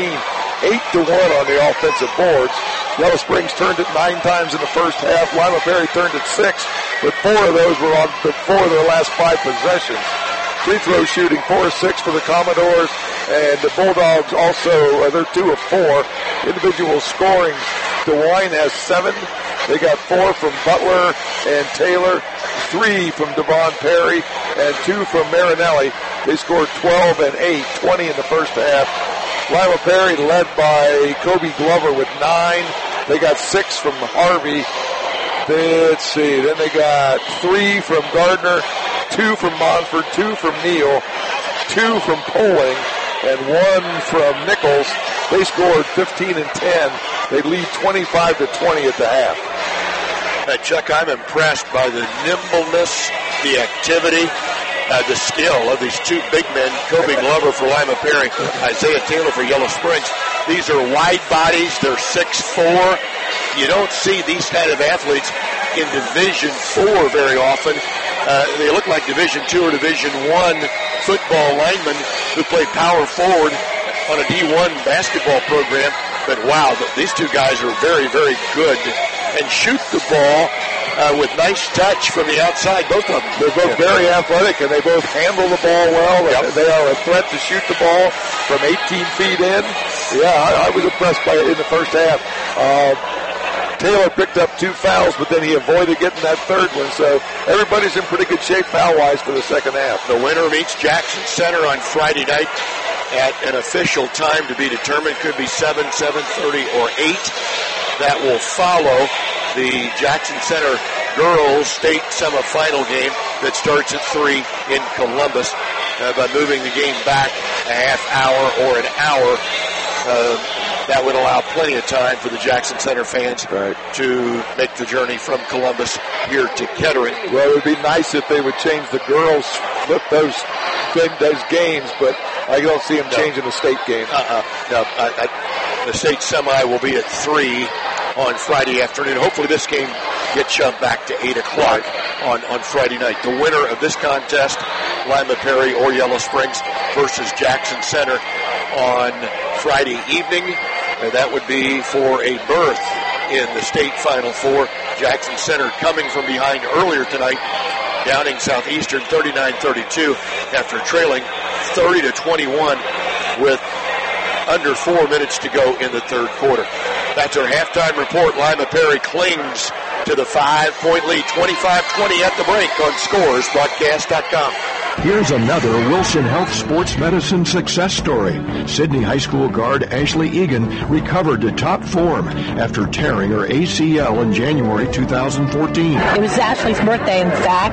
8-1 on the offensive boards. Yellow Springs turned it 9 times in the first half. Lima Perry turned it 6, but 4 of those were on 4 of their last 5 possessions. Free throw shooting 4 of 6 for the Commodores, and the Bulldogs also, they're 2 of 4. Individual scoring, DeWine has 7. They got 4 from Butler and Taylor, 3 from Devon Perry, and 2 from Marinelli. They scored 12 and 8, 20 in the first half. Lima Perry led by Kobe Glover with 9. They got 6 from Harvey. Let's see. Then they got 3 from Gardner, 2 from Monfort, 2 from Neal, 2 from Poling, and 1 from Nichols. They scored 15 and 10. They lead 25-20 at the half.
Chuck, I'm impressed by the nimbleness, the activity, the skill of these 2 big men, Kobe Glover for Lima Perry, Isaiah Taylor for Yellow Springs. These are wide bodies. They're 6'4". You don't see these kind of athletes in Division IV very often. They look like Division II or Division I football linemen who play power forward on a D1 basketball program. But wow, these 2 guys are very, very good and shoot the ball with nice touch from the outside, both of them.
They're both very athletic, and they both handle the ball well. Yep. They are a threat to shoot the ball from 18 feet in. Yeah, I was impressed by it in the first half. Taylor picked up 2 fouls, but then he avoided getting that third one. So everybody's in pretty good shape foul-wise for the second half.
The winner meets Jackson Center on Friday night at an official time to be determined. Could be 7, 7:30, or 8. That will follow the Jackson Center girls state semifinal game that starts at 3 in Columbus. by moving the game back a half hour or an hour. That would allow plenty of time for the Jackson Center fans to make the journey from Columbus here to Kettering.
Well, it would be nice if they would change the girls, flip those games, but I don't see them changing the state game.
No, the state semi will be at 3 on Friday afternoon. Hopefully this game gets shoved back to 8 o'clock on Friday night. The winner of this contest, Lima Perry or Yellow Springs versus Jackson Center on Friday evening. That would be for a berth in the state Final Four. Jackson Center coming from behind earlier tonight, downing Southeastern 39-32 after trailing 30-21 with under 4 minutes to go in the third quarter. That's our halftime report. Lima Perry clings to the 5-point lead, 25-20 at the break on ScoresBroadcast.com.
Here's another Wilson Health Sports Medicine success story. Sydney High School guard Ashley Egan recovered to top form after tearing her ACL in January 2014.
It was Ashley's birthday, in fact,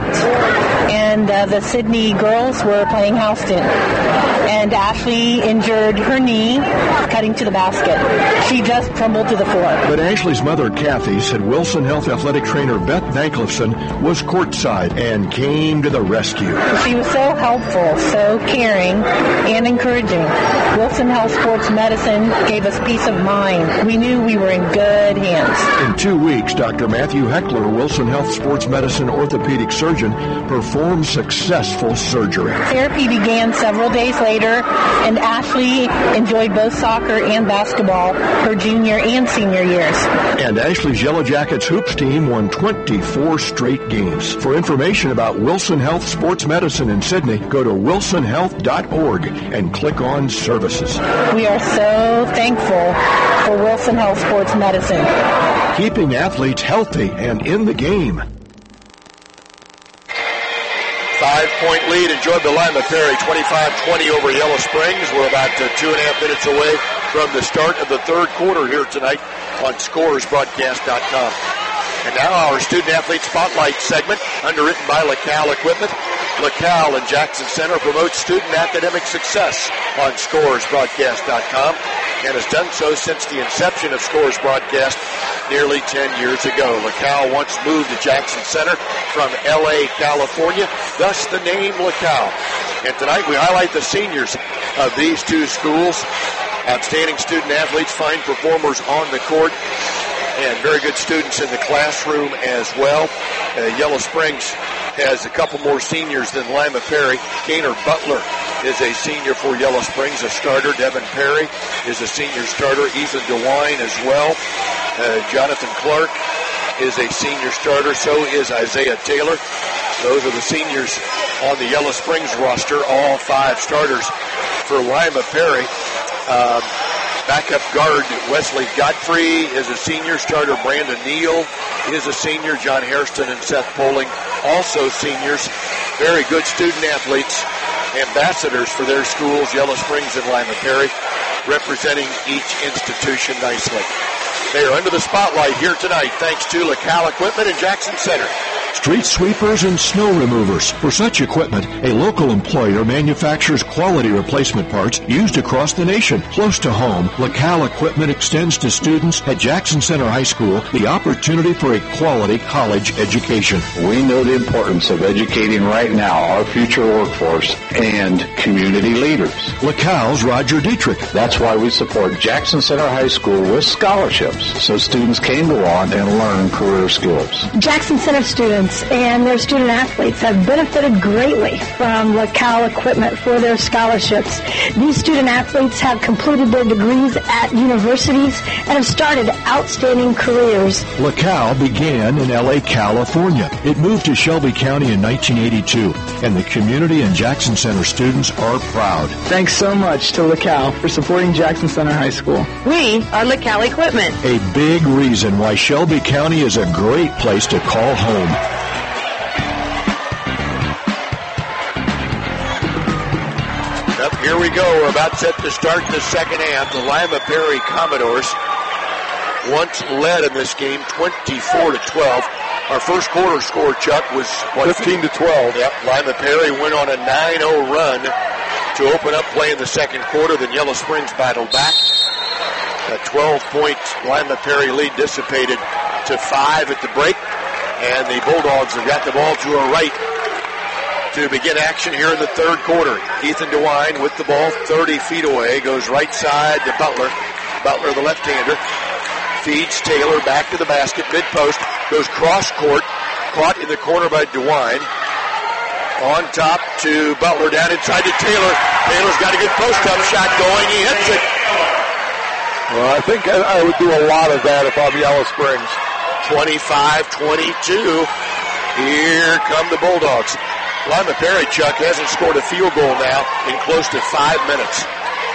and the Sydney girls were playing Houston. And Ashley injured her knee cutting to the basket. She just crumbled to the floor.
But Ashley's mother, Kathy, said Wilson Health athletic trainer Beth Vanklifson was courtside and came to the rescue.
She was so helpful, so caring, and encouraging. Wilson Health Sports Medicine gave us peace of mind. We knew we were in good hands.
In 2 weeks, Dr. Matthew Heckler, Wilson Health Sports Medicine orthopedic surgeon, performed successful surgery.
Therapy began several days later, and Ashley enjoyed both soccer and basketball her junior and senior years.
And Ashley's Yellow Jackets hoops team won 24 straight games. For information about Wilson Health Sports Medicine in Sydney, go to wilsonhealth.org and click on Services.
We are so thankful for Wilson Health Sports Medicine.
Keeping athletes healthy and in the game.
5-point lead enjoyed by Lima Perry, 25-20 over Yellow Springs. We're about 2.5 minutes away from the start of the third quarter here tonight on ScoresBroadcast.com. And now our student-athlete spotlight segment, underwritten by LaCal Equipment. LaCal and Jackson Center promotes student academic success on ScoresBroadcast.com and has done so since the inception of Scores Broadcast nearly 10 years ago. LaCal once moved to Jackson Center from L.A., California, thus the name LaCal. And tonight we highlight the seniors of these two schools. Outstanding student-athletes, fine performers on the court, and very good students in the classroom as well. Yellow Springs has a couple more seniors than Lima Perry. Kaner Butler is a senior for Yellow Springs, a starter. Devin Perry is a senior starter. Ethan DeWine as well. Jonathan Clark is a senior starter. So is Isaiah Taylor. Those are the seniors on the Yellow Springs roster, all 5 starters for Lima Perry. Backup guard Wesley Godfrey is a senior starter. Brandon Neal is a senior. John Hairston and Seth Poling, also seniors. Very good student athletes, ambassadors for their schools, Yellow Springs and Lima Perry, representing each institution nicely. They are under the spotlight here tonight thanks to LaCal Equipment and Jackson Center.
Street sweepers and snow removers. For such equipment, a local employer manufactures quality replacement parts used across the nation. Close to home, LaCal Equipment extends to students at Jackson Center High School the opportunity for a quality college education.
We know the importance of educating right now our future workforce and community leaders.
LaCal's Roger Dietrich.
That's why we support Jackson Center High School with scholarships so students can go on and learn career skills.
Jackson Center students and their student athletes have benefited greatly from LaCal Equipment for their scholarships. These student athletes have completed their degrees at universities and have started outstanding careers.
LaCal began in L.A., California. It moved to Shelby County in 1982, and the community and Jackson Center students are proud.
Thanks so much to LaCal for supporting Jackson Center High School.
We are LaCal Equipment.
A big reason why Shelby County is a great place to call home.
Here we go. We're about set to start the second half. The Lima Perry Commodores once led in this game 24-12. Our first quarter score, Chuck, was
15-12.
Yep. Lima Perry went on a 9-0 run to open up play in the second quarter. Then Yellow Springs battled back. A 12-point Lima Perry lead dissipated to 5 at the break. And the Bulldogs have got the ball to our right to begin action here in the third quarter. Ethan DeWine with the ball 30 feet away. Goes right side to Butler. Butler, the left-hander. Feeds Taylor back to the basket, mid-post, goes cross-court, caught in the corner by DeWine. On top to Butler, down inside to Taylor. Taylor's got a good post-up shot going. He hits it.
Well, I think I would do a lot of that if I'm Yellow Springs.
25-22. Here come the Bulldogs. Lima Perry, Chuck, hasn't scored a field goal now in close to 5 minutes.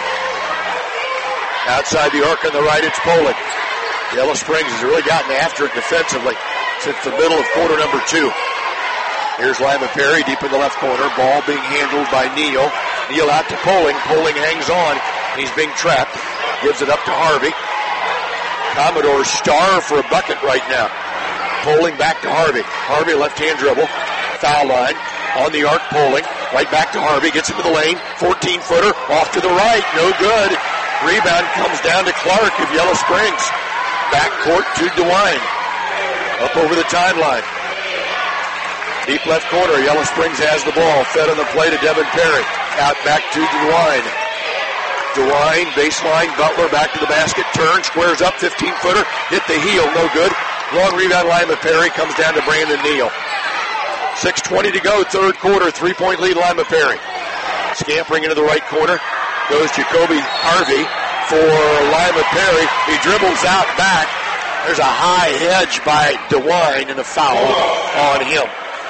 Outside the arc on the right, it's Poling. Yellow Springs has really gotten after it defensively since the middle of quarter number 2. Here's Lima Perry deep in the left corner. Ball being handled by Neal. Neal out to Poling. Poling hangs on. He's being trapped. Gives it up to Harvey. Commodores starve for a bucket right now. Poling back to Harvey. Harvey left-hand dribble. Foul line. On the arc, Poling. Right back to Harvey. Gets into the lane. 14-footer. Off to the right. No good. Rebound comes down to Clark of Yellow Springs. Backcourt to DeWine. Up over the timeline. Deep left corner. Yellow Springs has the ball. Fed on the play to Devin Perry. Out back to DeWine. DeWine, baseline. Butler back to the basket. Turn, squares up. 15-footer. Hit the heel. No good. Long rebound. Lima Perry comes down to Brandon Neal. 6:20 to go. Third quarter. 3-point lead Lima Perry. Scampering into the right corner. Goes Jacoby Harvey for Lima Perry. He dribbles out back. There's a high hedge by DeWine and a foul on him.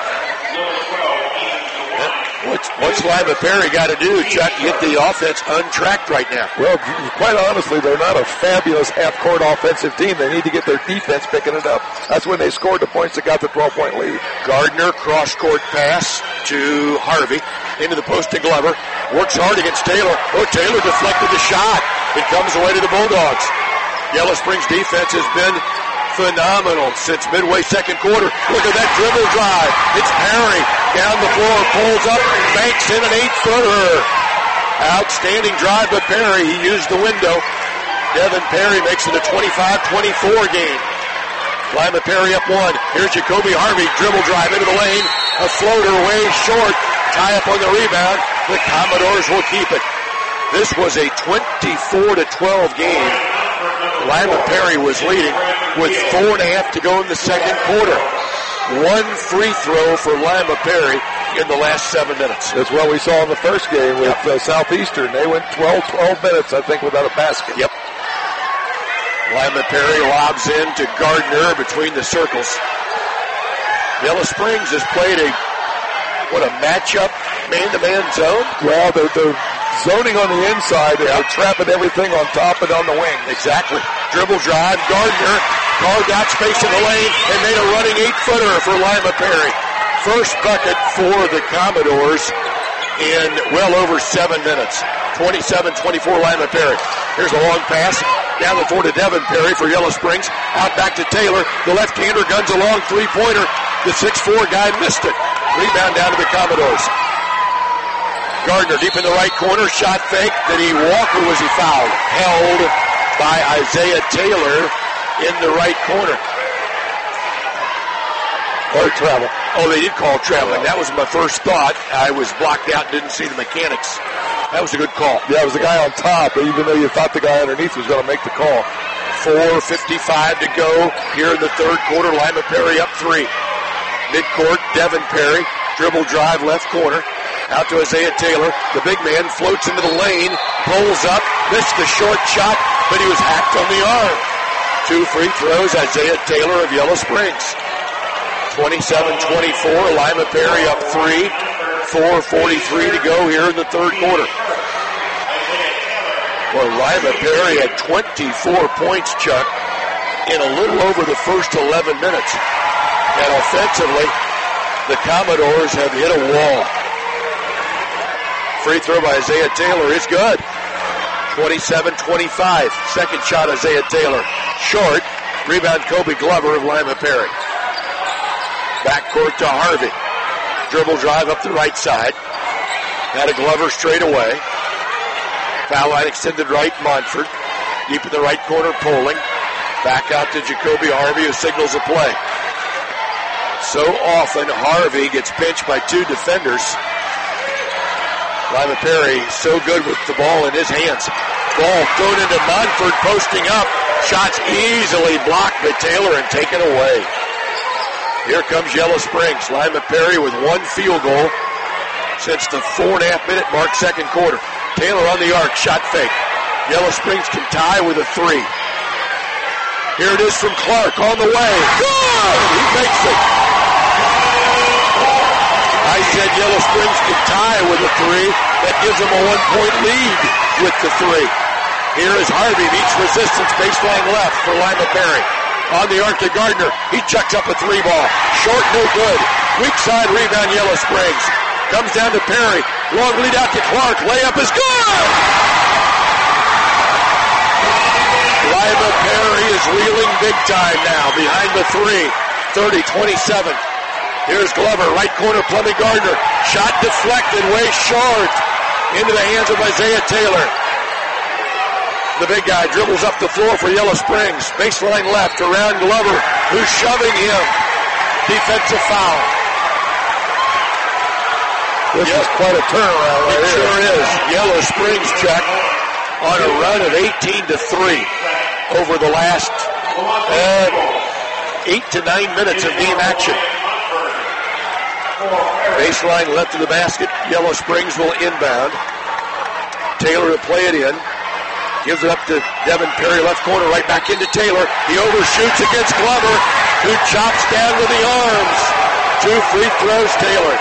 What's Lima Perry got to do, Chuck, to get the offense untracked right now?
Well, quite honestly, they're not a fabulous half-court offensive team. They need to get their defense picking it up. That's when they scored the points that got the 12-point lead.
Gardner, cross-court pass to Harvey. Into the post to Glover. Works hard against Taylor. Oh, Taylor deflected the shot. It comes away to the Bulldogs. Yellow Springs defense has been phenomenal since midway second quarter. Look at that dribble drive. It's Perry down the floor, pulls up, banks in an 8-footer. Outstanding drive by Perry. He used the window. Devin Perry makes it a 25-24 game. Lima Perry up 1. Here's Jacoby Harvey. Dribble drive into the lane. A floater way short. Tie up on the rebound. The Commodores will keep it. This was a 24-12 game. Lima Perry was leading with 4.5 to go in the second quarter. 1 free throw for Lima Perry in the last 7 minutes.
That's what we saw in the first game with Southeastern. They went 12 minutes, I think, without a basket.
Yep. Lima Perry lobs in to Gardner between the circles. Yellow Springs has played a matchup, man-to-man zone.
Well, they're zoning on the inside, and they're trapping everything on top and on the wing.
Exactly. Dribble drive, Gardner carved out space in the lane and made a running 8-footer for Lima Perry. First bucket for the Commodores in well over 7 minutes. 27-24 Lima Perry. Here's a long pass down the floor to Devin Perry for Yellow Springs. Out back to Taylor. The left-hander guns a long 3-pointer. The 6'4 guy missed it. Rebound down to the Commodores. Gardner deep in the right corner. Shot fake. Did he walk or was he fouled? Held by Isaiah Taylor in the right corner.
Or travel.
Oh, they did call traveling. That was my first thought. I was blocked out and didn't see the mechanics. That was a good call.
Yeah, it was the guy on top, even though you thought the guy underneath was going to make the call.
4:55 to go here in the third quarter. Lima Perry up 3. Midcourt, Devin Perry. Dribble drive left corner. Out to Isaiah Taylor. The big man floats into the lane. Pulls up. Missed the short shot, but he was hacked on the arm. 2 free throws. Isaiah Taylor of Yellow Springs. 27-24. Lima Perry up 3. 4:43 to go here in the third quarter. Well, Lima Perry had 24 points, Chuck, in a little over the first 11 minutes. And offensively, the Commodores have hit a wall. Free throw by Isaiah Taylor is good. 27-25. Second shot, Isaiah Taylor. Short. Rebound, Kobe Glover of Lima Perry. Backcourt to Harvey. Dribble drive up the right side. Had a Glover straight away. Foul line extended right, Montford. Deep in the right corner, Poling. Back out to Jacoby Harvey, who signals a play. So often, Harvey gets pinched by two defenders. Lima Perry so good with the ball in his hands. Ball thrown into Montford, posting up. Shots easily blocked by Taylor and taken away. Here comes Yellow Springs. Lima Perry with one field goal since the 4.5-minute mark, second quarter. Taylor on the arc, shot fake. Yellow Springs can tie with a three. Here it is from Clark on the way. Good! He makes it. I said Yellow Springs can tie with a three. That gives them a 1-point lead with the three. Here is Harvey, meets resistance, baseline left for Lima Perry. On the arc to Gardner. He chucks up a three ball. Short, no good. Weak side rebound, Yellow Springs. Comes down to Perry. Long lead out to Clark. Layup is good! Lima Perry is reeling big time now. Behind the three. 30-27. Here's Glover. Right corner, Plummy Gardner. Shot deflected, way short. Into the hands of Isaiah Taylor. The big guy dribbles up the floor for Yellow Springs. Baseline left around Glover, who's shoving him. Defensive foul.
This is quite a turnaround right
here. It sure is. Yellow Springs check on a run of 18-3 over the last 8 to 9 minutes of game action. Baseline left of the basket. Yellow Springs will inbound. Taylor to play it in. Gives it up to Devin Perry, left corner, right back into Taylor. He overshoots against Glover, who chops down with the arms. 2 free throws, Taylor.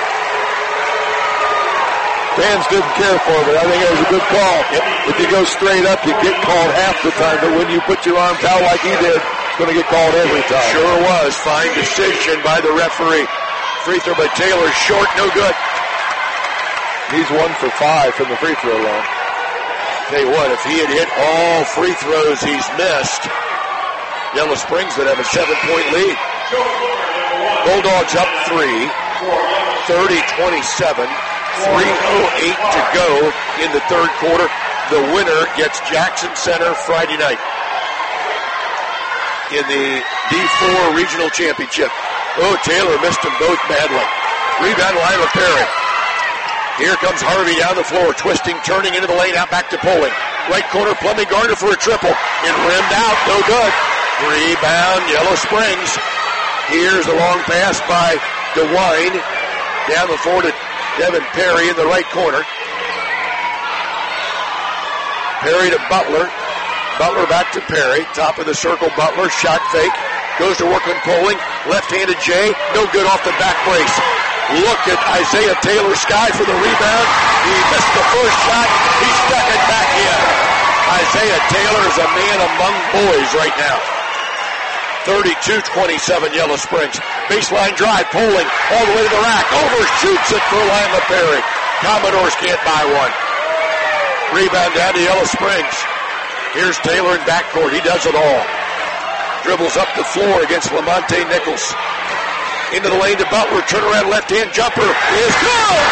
Fans didn't care for it, but I think it was a good call.
Yep.
If you go straight up, you get called half the time, but when you put your arms out like he did, it's going to get called every time.
Sure was. Fine decision by the referee. Free throw by Taylor, short, no good.
He's 1 for 5 from the free throw line.
Tell you what, if he had hit all free throws he's missed, Yellow Springs would have a 7-point lead. Bulldogs up 3, 30-27, 3:08 to go in the third quarter. The winner gets Jackson Center Friday night in the D4 Regional Championship. Oh, Taylor missed them both badly. Rebound, Lima Perry. Here comes Harvey down the floor, twisting, turning into the lane, out back to Poling. Right corner, Plummy Gardner for a triple. It rimmed out, no good. Rebound, Yellow Springs. Here's the long pass by DeWine. Down the floor to Devin Perry in the right corner. Perry to Butler. Butler back to Perry. Top of the circle, Butler, shot fake. Goes to work on Poling. Left-handed Jay, no good off the back brace. Look at Isaiah Taylor Sky for the rebound. He missed the first shot. He stuck it back in. Isaiah Taylor is a man among boys right now. 32-27 Yellow Springs. Baseline drive, Poling all the way to the rack. Overshoots it for Lima Perry. Commodores can't buy one. Rebound down to Yellow Springs. Here's Taylor in backcourt. He does it all. Dribbles up the floor against Lamonte Nichols. Into the lane to Butler. Turnaround left-hand jumper is good.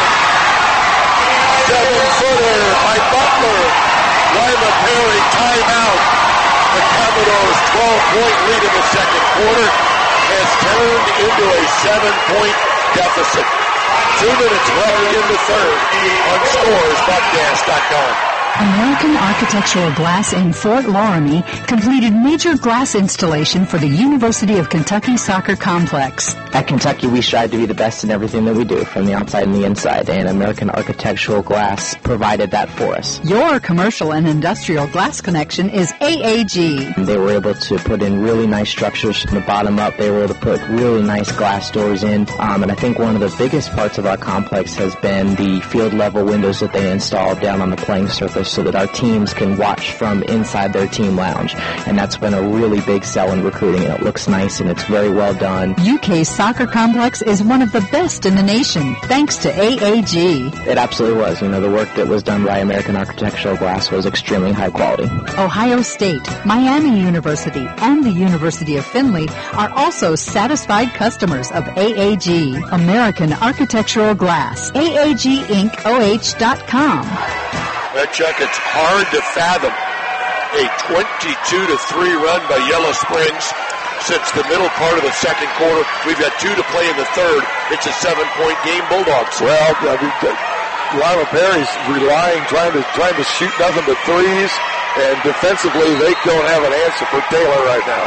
7-footer by Butler. Lima Perry timeout. The Commodores' 12-point lead in the second quarter has turned into a 7-point deficit. 2 minutes left in the third on scoresbobcast.com.
American Architectural Glass in Fort Loramie completed major glass installation for the University of Kentucky Soccer Complex.
At Kentucky, we strive to be the best in everything that we do, from the outside and the inside, and American Architectural Glass provided that for us.
Your commercial and industrial glass connection is AAG.
They were able to put in really nice structures from the bottom up. They were able to put really nice glass doors in, and I think one of the biggest parts of our complex has been the field level windows that they installed down on the playing surface. campus so that our teams can watch from inside their team lounge. And that's been a really big sell in recruiting, and it looks nice and it's very well done.
UK's soccer complex is one of the best in the nation, thanks to AAG.
It absolutely was. The work that was done by American Architectural Glass was extremely high quality.
Ohio State, Miami University, and the University of Findlay are also satisfied customers of AAG, American Architectural Glass. AAGIncOH.com.
Chuck, it's hard to fathom a 22-3 run by Yellow Springs since the middle part of the second quarter. We've got 2 to play in the third. It's a 7-point game, Bulldogs.
Well, Lima Perry's trying to shoot nothing but threes, and defensively they don't have an answer for Taylor right now.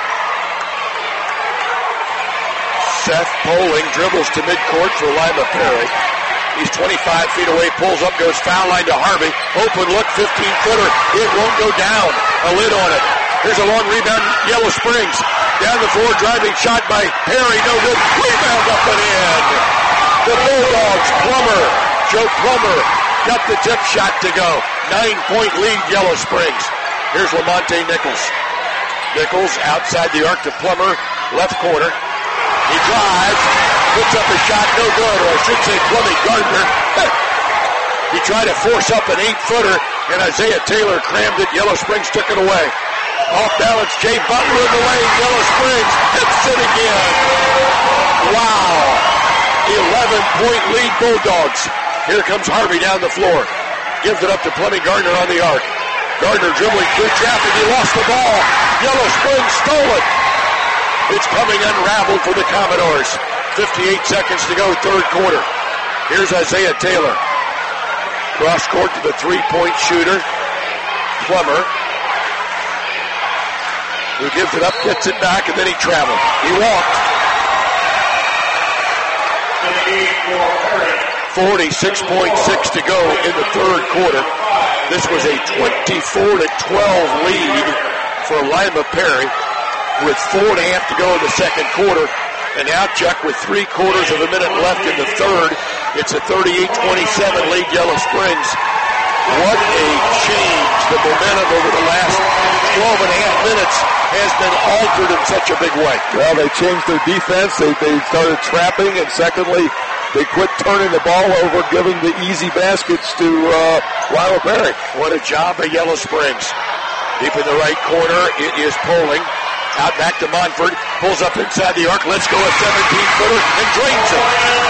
Seth Poling dribbles to midcourt for Lima Perry. He's 25 feet away, pulls up, goes foul line to Harvey. Open look, 15-footer. It won't go down. A lid on it. Here's a long rebound, Yellow Springs. Down the floor, driving shot by Perry. No good. Rebound up and in. The Bulldogs, Joe Plummer, got the tip shot to go. 9-point lead, Yellow Springs. Here's Lamonte Nichols. Nichols outside the arc to Plummer, left corner. He drives, puts up a shot, no good, or I should say Plummy Gardner. He tried to force up an 8-footer, and Isaiah Taylor crammed it. Yellow Springs took it away. Off balance, Jay Butler in the lane. Yellow Springs hits it again. Wow. 11-point lead, Bulldogs. Here comes Harvey down the floor. Gives it up to Plummy Gardner on the arc. Gardner dribbling through traffic. He lost the ball. Yellow Springs stole it. It's coming unraveled for the Commodores. 58 seconds to go, third quarter. Here's Isaiah Taylor. Cross court to the three-point shooter, Plummer, who gives it up, gets it back, and then he traveled. He walked. 46.6 to go in the third quarter. This was a 24-12 lead for Lima Perry, with 4.5 to go in the second quarter. And now, Chuck, with 3/4 of a minute left in the third, it's a 38-27 lead, Yellow Springs. What a change. The momentum over the last 12.5 minutes has been altered in such a big way.
Well, they changed their defense. They started trapping, and secondly, they quit turning the ball over, giving the easy baskets to Lima Perry.
What a job by Yellow Springs. Deep in the right corner, it is Poling. Out back to Monfort. Pulls up inside the arc. Let's go a 17-footer and drains it.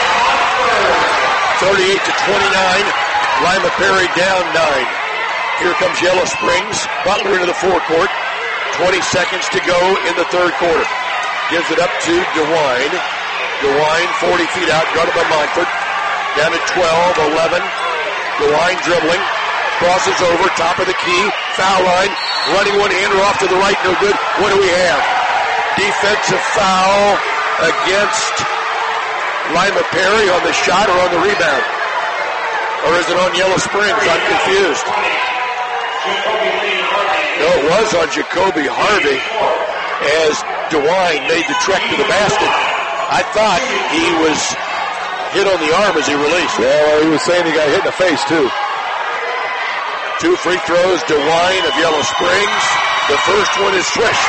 38-29. Lima Perry down 9. Here comes Yellow Springs. Butler into the forecourt. 20 seconds to go in the third quarter. Gives it up to DeWine. DeWine 40 feet out, guarded by Monfort. Down to 12, 11. DeWine dribbling. Crosses over, top of the key. Foul line. Running one-hander off to the right, no good. What do we have? Defensive foul against Lima Perry on the shot or on the rebound? Or is it on Yellow Springs? I'm confused. No, it was on Jacoby Harvey as DeWine made the trek to the basket. I thought he was hit on the arm as he released.
Yeah, he was saying he got hit in the face, too.
2 free throws, DeWine of Yellow Springs. The first one is swished.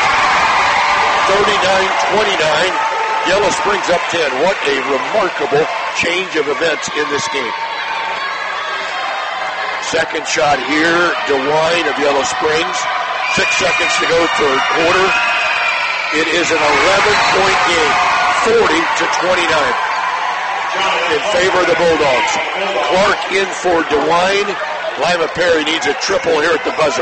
39-29. Yellow Springs up 10. What a remarkable change of events in this game. Second shot here, DeWine of Yellow Springs. 6 seconds to go, third quarter. It is an 11-point game, 40-29 in favor of the Bulldogs. Clark in for DeWine. Lima Perry needs a triple here at the buzzer.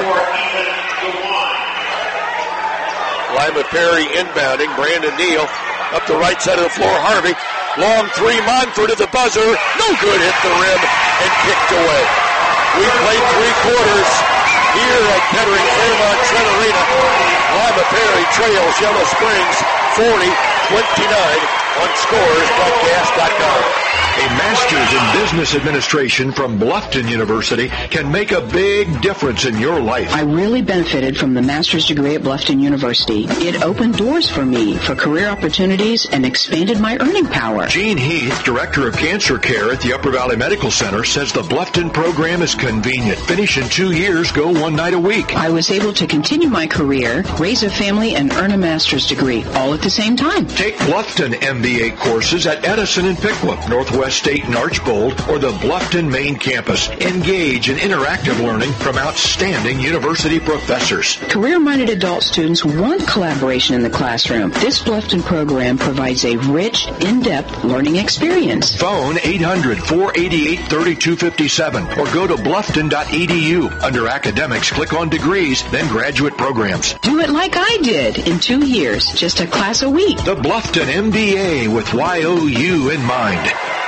Lima Perry inbounding. Brandon Neal up the right side of the floor. Harvey. Long three. Monfort at the buzzer. No good. Hit the rim and kicked away. We played 3 quarters here at Kettering Fairmont Trent Arena. Lima Perry trails Yellow Springs 40-29 on scoresbroadcast.com.
A master's in business administration from Bluffton University can make a big difference in your life.
I really benefited from the master's degree at Bluffton University. It opened doors for me for career opportunities and expanded my earning power.
Gene Heath, Director of Cancer Care at the Upper Valley Medical Center, says the Bluffton program is convenient. Finish in 2 years, go 1 night a week.
I was able to continue my career, raise a family, and earn a master's degree, all at the same time.
Take Bluffton MBA courses at Edison and Pickwick, Northwest State and Archbold, or the Bluffton main campus. Engage in interactive learning from outstanding university professors.
Career-minded adult students want collaboration in the classroom. This Bluffton program provides a rich, in-depth learning experience.
Phone 800-488-3257 or go to bluffton.edu. Under academics, click on degrees, then graduate programs.
Do it like I did in 2 years, just a class a week.
The Bluffton MBA with YOU in mind.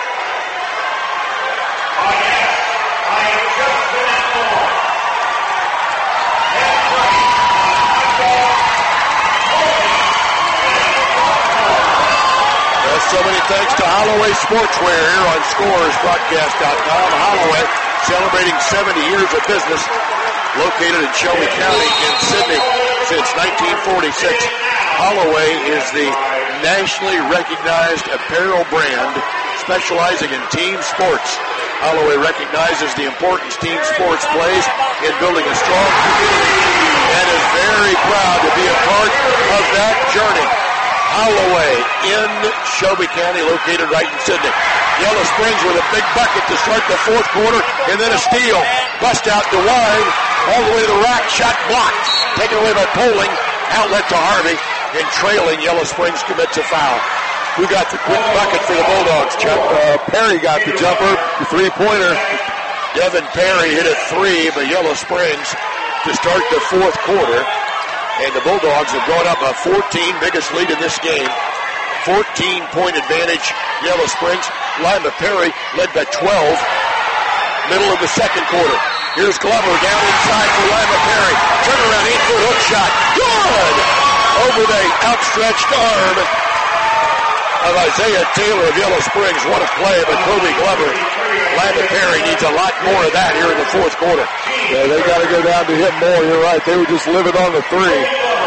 So many thanks to Holloway Sportswear here on scoresbroadcast.com. Holloway celebrating 70 years of business, located in Shelby County in Sydney since 1946. Holloway is the nationally recognized apparel brand specializing in team sports. Holloway recognizes the importance team sports plays in building a strong community and is very proud to be a part of that journey. Holloway in Shelby County, located right in Sydney. Yellow Springs with a big bucket to start the fourth quarter, and then a steal. Bust out DeWine, all the way to the rack, shot blocked. Taken away by Poling, outlet to Harvey, and trailing Yellow Springs commits a foul. Who got the quick bucket for the Bulldogs, Chuck?
Perry got the jumper, the three-pointer.
Devin Perry hit a three by Yellow Springs to start the fourth quarter. And the Bulldogs have gone up by 14, biggest lead in this game. 14-point advantage, Yellow Springs. Lima Perry led by 12. Middle of the second quarter. Here's Glover down inside for Lima Perry. Turnaround, 8-foot hook shot. Good! Over the outstretched arm of Isaiah Taylor of Yellow Springs. What a play by Kobe Glover. Lima Perry needs a lot more of that here in the fourth quarter.
Yeah, they got to go down to him more. You're right. They were just living on the three.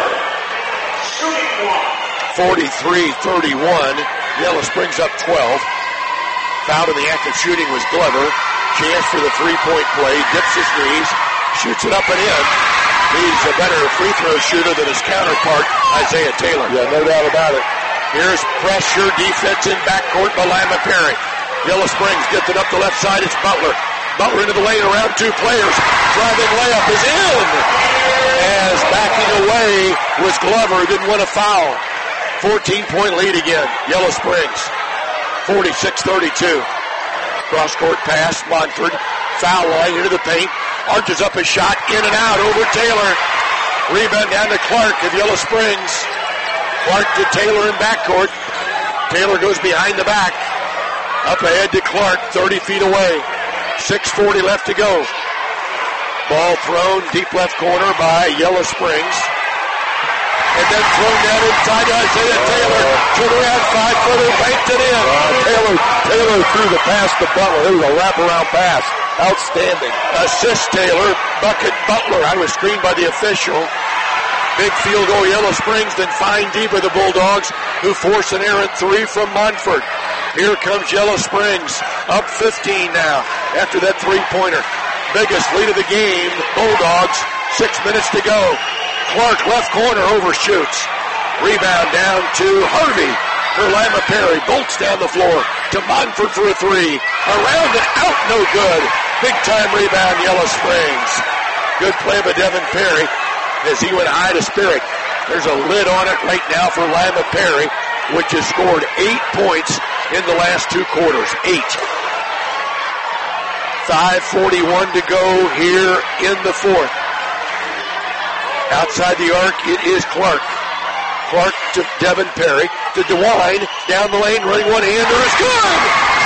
43-31. Yellow Springs up 12. Fouled in the act of shooting was Glover. Chance for the three-point play. Dips his knees. Shoots it up and in. He's a better free throw shooter than his counterpart, Isaiah Taylor.
Yeah, no doubt about it.
Here's pressure defense in backcourt by Lima Perry. Yellow Springs gets it up the left side. It's Butler. Butler into the lane around two players. Driving layup is in. As backing away was Glover. Didn't want a foul. 14-point lead again. Yellow Springs. 46-32. Cross-court pass. Monford. Foul line into the paint. Arches up a shot. In and out over Taylor. Rebound down to Clark of Yellow Springs. Clark to Taylor in backcourt. Taylor goes behind the back. Up ahead to Clark, 30 feet away. 6:40 left to go. Ball thrown deep left corner by Yellow Springs. And then thrown down inside to Isaiah Taylor. Turn around, 5-footer, banked it in.
Taylor threw the pass to Butler. It was a wraparound pass. Outstanding.
Assist Taylor, bucket Butler. I was screened by the official. Big field goal, Yellow Springs, then fine deep with the Bulldogs, who force an errant three from Monfort. Here comes Yellow Springs, up 15 now after that three-pointer. Biggest lead of the game, Bulldogs, 6 minutes to go. Clark, left corner, overshoots. Rebound down to Harvey for Lima Perry. Bolts down the floor to Monfort for a three. Around and out, no good. Big-time rebound, Yellow Springs. Good play by Devin Perry as he went high to Spirit. There's a lid on it right now for Lima Perry, which has scored 8 points in the last two quarters. 8. 5:41 to go here in the fourth. Outside the arc, it is Clark. Clark to Devin Perry, to DeWine, down the lane, running one-hander is good!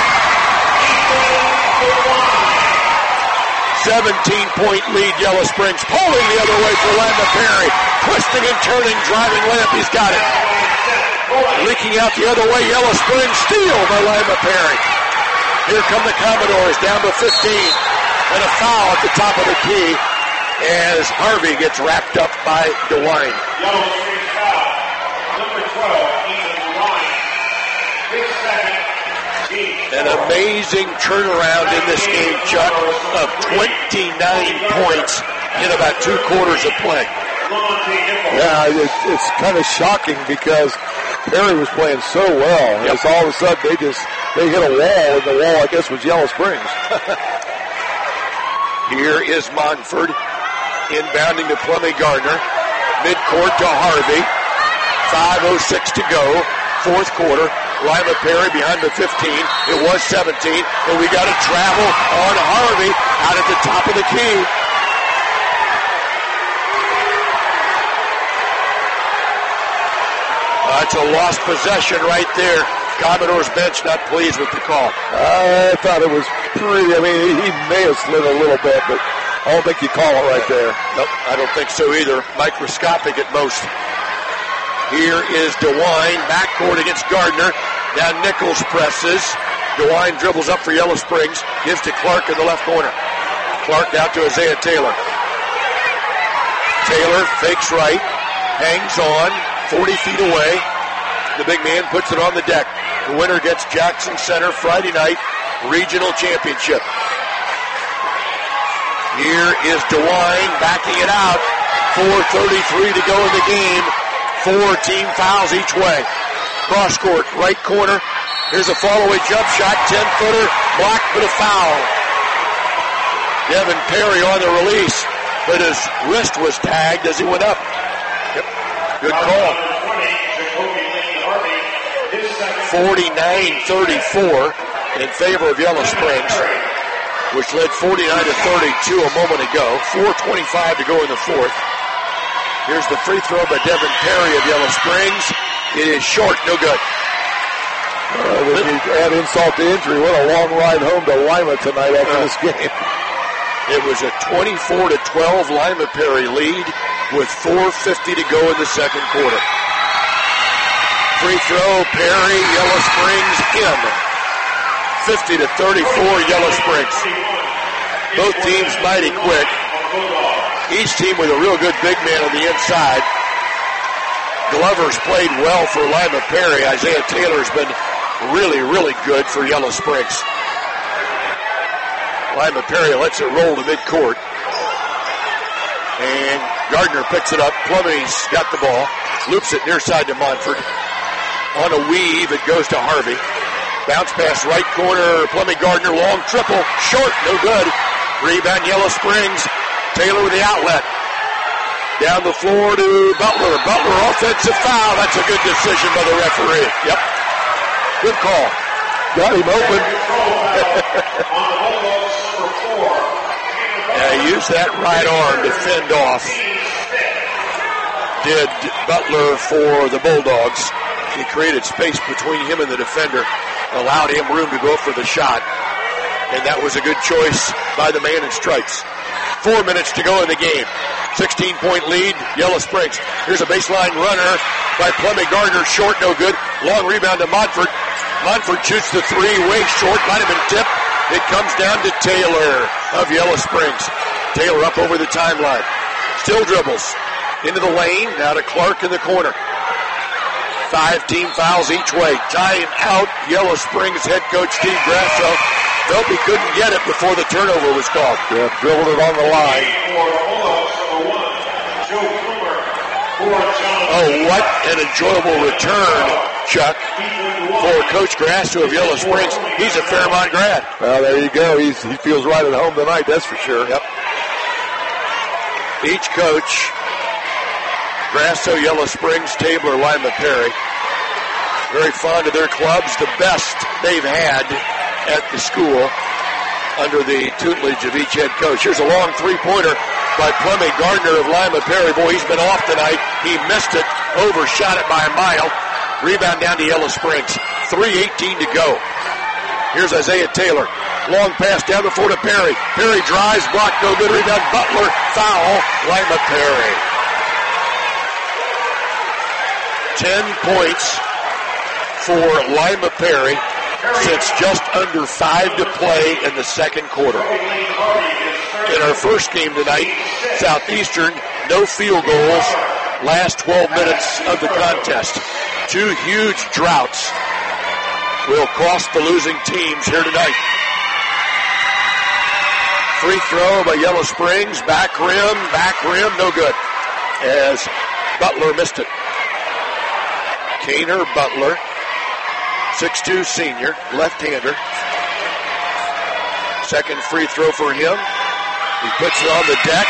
17-point lead, Yellow Springs. Pulling the other way for Lima Perry. Twisting and turning, driving layup, he's got it. Leaking out the other way, Yellow Springs steal by Lima Perry. Here come the Commodores down to 15. And a foul at the top of the key as Harvey gets wrapped up by DeWine.
Yellow Springs foul. Number 12, Ethan DeWine. 6 seconds.
An amazing turnaround in this game, Chuck, of 29 points in about 2 quarters of play.
Yeah, it's kind of shocking because Perry was playing so well. Yep. As all of a sudden they hit a wall, and the wall, I guess, was Yellow Springs.
Here is Monfort inbounding to Plummy Gardner. Midcourt to Harvey. 5:06 to go. Fourth quarter. Lima Perry behind the 15. It was 17. And we got to travel on Harvey out at the top of the key. It's a lost possession right there. Commodore's bench not pleased with the call.
I thought it was pretty, he may have slid a little bit, but I don't think you call it right there.
Nope, I don't think so either. Microscopic at most. Here is DeWine, backcourt against Gardner. Now Nichols presses. DeWine dribbles up for Yellow Springs. Gives to Clark in the left corner. Clark out to Isaiah Taylor. Taylor fakes right. Hangs on. 40 feet away. The big man puts it on the deck. The winner gets Jackson Center Friday night regional championship. Here is DeWine backing it out. 4:33 to go in the game. 4 team fouls each way. Cross court, right corner. Here's a follow-away jump shot. 10-footer, blocked, but a foul. Devin Perry on the release, but his wrist was tagged as he went up. Yep, good call. 49-34 in favor of Yellow Springs, which led 49-32 a moment ago. 4:25 to go in the fourth. Here's the free throw by Devin Perry of Yellow Springs. It is short, no good.
When you add insult to injury, what a long ride home to Lima tonight after this game.
It was a 24-12 Lima Perry lead with 4:50 to go in the second quarter. Free throw, Perry, Yellow Springs in. 50-34, Yellow Springs. Both teams mighty quick. Each team with a real good big man on the inside. Glover's played well for Lima Perry. Isaiah Taylor's been really, really good for Yellow Springs. Lima Perry lets it roll to midcourt. And Gardner picks it up. Plummy's got the ball. Loops it near side to Montfort. On a weave, it goes to Harvey. Bounce pass right corner. Plummy Gardner, long triple. Short, no good. Rebound, Yellow Springs. Taylor with the outlet. Down the floor to Butler. Butler, offensive foul. That's a good decision by the referee. Yep. Good call.
Got him open.
Use that right arm to fend off. Did Butler for the Bulldogs. He created space between him and the defender, allowed him room to go for the shot. And that was a good choice by the man in stripes. 4 minutes to go in the game. 16-point lead, Yellow Springs. Here's a baseline runner by Plummy Gardner. Short, no good. Long rebound to Montfort. Montfort shoots the three, way short, might have been tipped. It comes down to Taylor of Yellow Springs. Taylor up over the timeline. Still dribbles. Into the lane, now to Clark in the corner. 5 team fouls each way. Time out, Yellow Springs head coach Steve Grasso. Nope, he couldn't get it before the turnover was called.
Yeah, dribbled it on the line.
Oh, what an enjoyable return, Chuck, for Coach Grasso of Yellow Springs. He's a Fairmont grad.
Well, there you go. He feels right at home tonight, that's for sure.
Yep. Each coach, Grasso, Yellow Springs, Tabler, Lima Perry, very fond of their clubs, the best they've had at the school under the tutelage of each head coach. Here's a long three-pointer by Plummy Gardner of Lima Perry. Boy, he's been off tonight. He missed it, overshot it by a mile. Rebound down to Yellow Springs. 3:18 to go. Here's Isaiah Taylor. Long pass down the floor to Perry. Perry drives, blocked, no good. Rebound, Butler, foul, Lima Perry. 10 points for Lima Perry since just under 5 to play in the second quarter. In our first game tonight, Southeastern, no field goals, last 12 minutes of the contest. 2 huge droughts will cost the losing teams here tonight. Free throw by Yellow Springs, back rim, no good, as Butler missed it. Kaner Butler, 6'2 senior, left-hander. Second free throw for him. He puts it on the deck.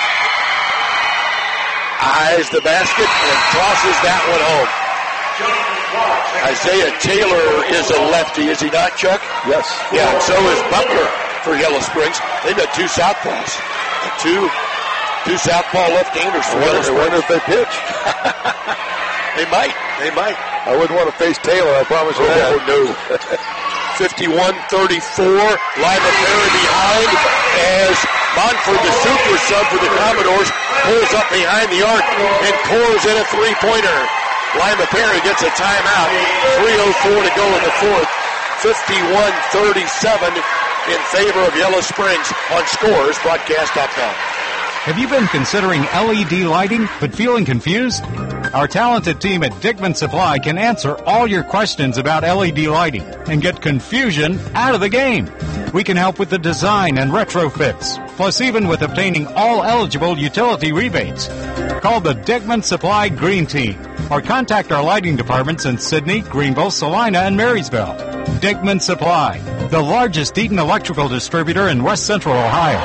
Eyes the basket and tosses that one home. Isaiah Taylor is a lefty, is he not, Chuck?
Yes.
Yeah, and so is Butler for Yellow Springs. They've got 2 southpaws. Two southpaw left-handers for Yellow Springs.
I wonder if they pitch.
They might.
I wouldn't want to face Taylor, I promise you that.
Oh, no. 51-34, Lima Perry behind as Montford, the super sub for the Commodores, pulls up behind the arc and pours in a three-pointer. Lima Perry gets a timeout. 3:04 to go in the fourth. 51-37 in favor of Yellow Springs on ScoresBroadcast.com.
Have you been considering LED lighting but feeling confused? Our talented team at Dickman Supply can answer all your questions about LED lighting and get confusion out of the game. We can help with the design and retrofits, plus even with obtaining all eligible utility rebates. Call the Dickman Supply Green Team or contact our lighting departments in Sydney, Greenville, Salina, and Marysville. Dickman Supply, the largest Eaton electrical distributor in West Central Ohio.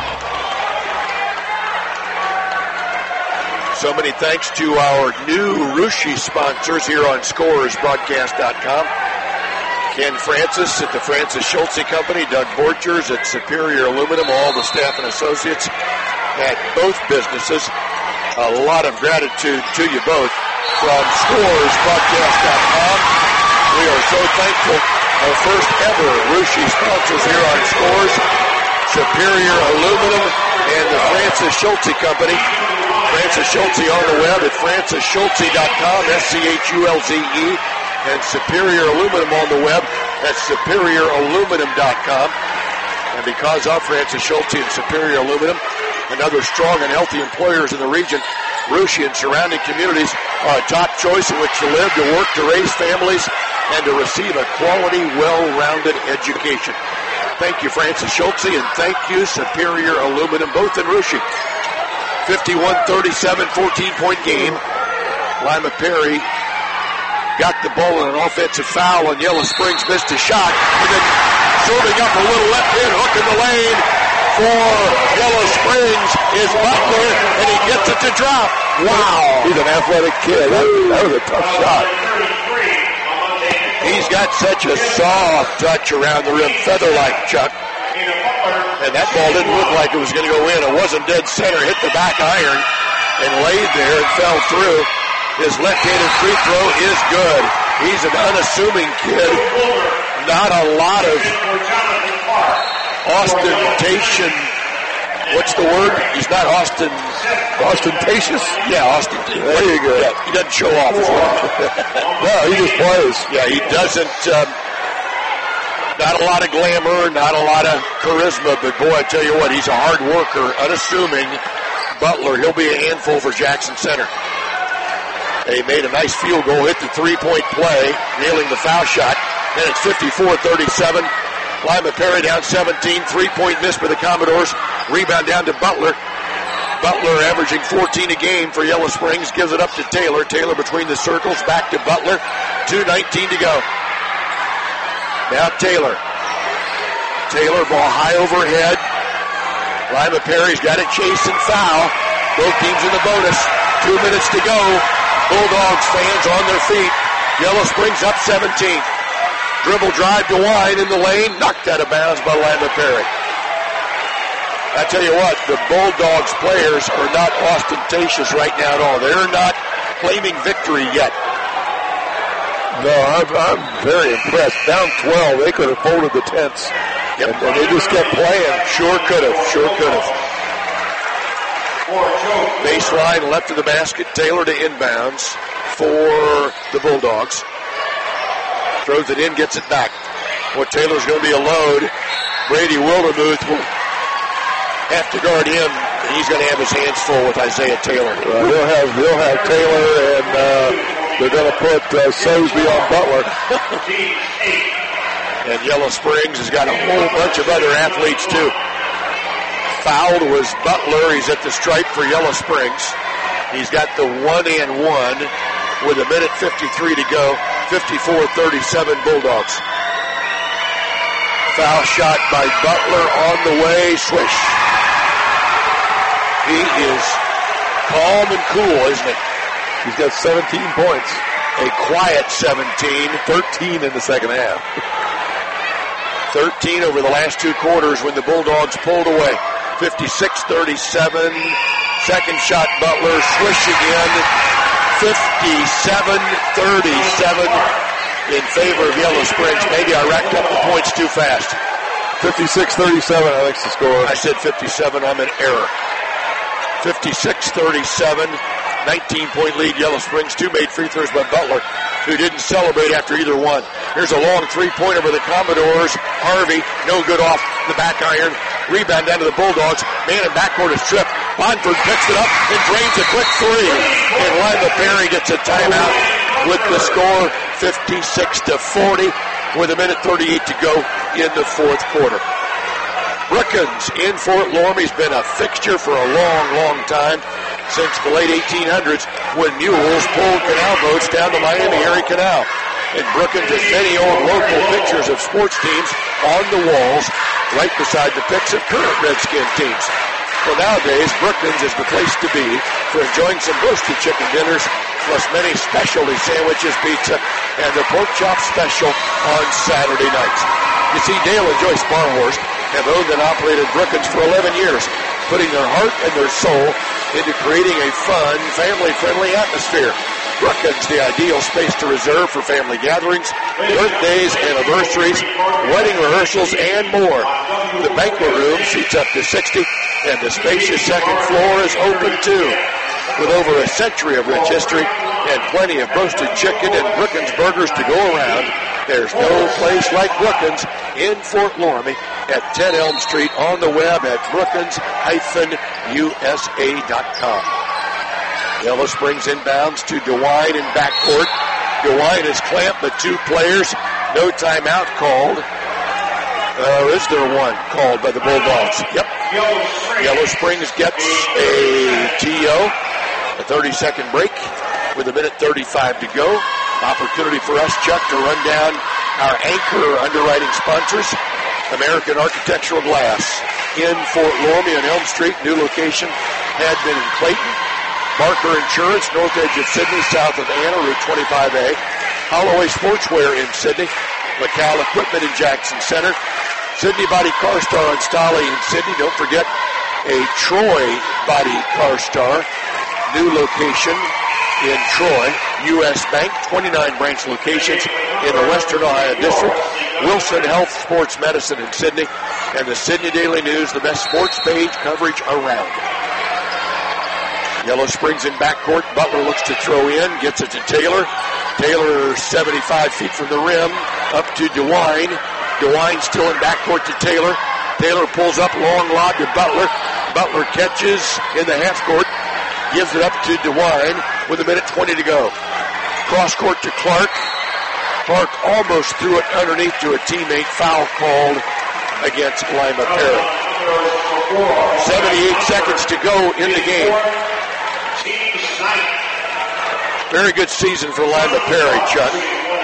So many thanks to our new Rushi sponsors here on ScoresBroadcast.com. Ken Francis at the Francis Schultze Company, Doug Borchers at Superior Aluminum, all the staff and associates at both businesses. A lot of gratitude to you both from ScoresBroadcast.com. We are so thankful. Our first ever Rushi sponsors here on Scores, Superior Aluminum and the Francis Schultze Company. Francis Schultze on the web at francisschultze.com, SCHULZE, and Superior Aluminum on the web at superiораluminum.com. And because of Francis Schultze and Superior Aluminum and other strong and healthy employers in the region, Rushi and surrounding communities are a top choice in which to live, to work, to raise families, and to receive a quality, well-rounded education. Thank you, Francis Schultze, and thank you, Superior Aluminum, both in Rushi. 51-37, 14-point game. Lima Perry got the ball in an offensive foul on Yellow Springs, missed a shot, and then serving up a little left-hand hook in the lane for Yellow Springs is Butler, and he gets it to drop. Wow.
He's an athletic kid. That was a tough shot.
He's got such a soft touch around the rim, feather-like, Chuck. And that ball didn't look like it was going to go in. It wasn't dead center. Hit the back iron and laid there and fell through. His left-handed free throw is good. He's an unassuming kid. Not a lot of ostentation. What's the word? He's not ostentatious? Yeah, ostentatious.
There you go.
Yeah, he doesn't show off.
No, he just plays.
Yeah, he doesn't. Not a lot of glamour, not a lot of charisma, but boy, I tell you what, he's a hard worker, unassuming. Butler, he'll be a handful for Jackson Center. They made a nice field goal, hit the three-point play, nailing the foul shot. Then it's 54-37. Lima Perry down 17, three-point miss for the Commodores. Rebound down to Butler. Butler averaging 14 a game for Yellow Springs, gives it up to Taylor. Taylor between the circles, back to Butler. 2:19 to go. Now Taylor. Taylor, ball high overhead. Lima Perry's got it, chase and foul. Both teams in the bonus. 2 minutes to go. Bulldogs fans on their feet. Yellow Springs up 17. Dribble drive to Wine in the lane. Knocked out of bounds by Lima Perry. I tell you what, the Bulldogs players are not ostentatious right now at all. They're not claiming victory yet.
No, I'm very impressed. Down 12, they could have folded the tents.
Yep.
And they just kept playing.
Sure could have. Baseline left of the basket. Taylor to inbounds for the Bulldogs. Throws it in, gets it back. Well, Taylor's going to be a load. Brady Wildermuth will have to guard him. He's going to have his hands full with Isaiah Taylor.
They'll have Taylor, and they're going to put Sosby on Butler.
And Yellow Springs has got a whole bunch of other athletes, too. Fouled was Butler. He's at the stripe for Yellow Springs. He's got the 1-and-1 with 1:53 to go. 54-37 Bulldogs. Foul shot by Butler on the way. Swish. He is calm and cool, isn't he?
He's got 17 points.
A quiet 17.
13 in the second half.
13 over the last two quarters when the Bulldogs pulled away. 56-37. Second shot, Butler. Swish again. 57-37 in favor of Yellow Springs. Maybe I racked up the points too fast.
56-37, I think's the score.
I said 57. I'm in error. 56-37. 19-point lead, Yellow Springs. Two made free throws by Butler, who didn't celebrate after either one. Here's a long three-pointer for the Commodores. Harvey, no good off the back iron. Rebound down to the Bulldogs. Man in backcourt is tripped. Bonford picks it up and drains a quick three. And Lima Perry gets a timeout with the score 56-40 with 1:38 to go in the fourth quarter. Brookins in Fort Loramie's been a fixture for a long, long time, since the late 1800s when mules pulled canal boats down the Miami Erie Canal. And Brookins has many old local pictures of sports teams on the walls right beside the pics of current Redskin teams. Well, nowadays, Brookins is the place to be for enjoying some roasted chicken dinners, plus many specialty sandwiches, pizza, and the pork chop special on Saturday nights. You see, Dale and Joyce Barhorst have owned and operated Brookins for 11 years, putting their heart and their soul into creating a fun, family-friendly atmosphere. Brookins, the ideal space to reserve for family gatherings, birthdays, anniversaries, wedding rehearsals, and more. The banquet room seats up to 60, and the spacious second floor is open too. With over a century of rich history and plenty of roasted chicken and Brookins burgers to go around, there's no place like Brookins in Fort Loramie at 10 Elm Street, on the web at brookins-usa.com. Yellow Springs inbounds to DeWine in backcourt. DeWine is clamped by two players. No timeout called. Is there one called by the Bulldogs? Yep. Yellow Springs gets a TO. A 30-second break with 1:35 to go. Opportunity for us, Chuck, to run down our anchor underwriting sponsors. American Architectural Glass in Fort Loramie on Elm Street. New location had been in Clayton. Barker Insurance, north edge of Sydney, south of Anna, Route 25A. Holloway Sportswear in Sydney. McCall Equipment in Jackson Center. Sydney Body Car Star on Stolly in Sydney. Don't forget a Troy Body Car Star. New location in Troy. U.S. Bank, 29 branch locations in the Western Ohio District. Wilson Health Sports Medicine in Sydney. And the Sydney Daily News, the best sports page coverage around. Yellow Springs in backcourt. Butler looks to throw in, gets it to Taylor. Taylor 75 feet from the rim, up to DeWine. DeWine still in backcourt to Taylor. Taylor pulls up, long lob to Butler. Butler catches in the half court, gives it up to DeWine with 1:20 to go. Cross court to Clark. Clark almost threw it underneath to a teammate. Foul called against Lima Perry. 78 seconds to go in the game. Very good season for Lima Perry, Chuck.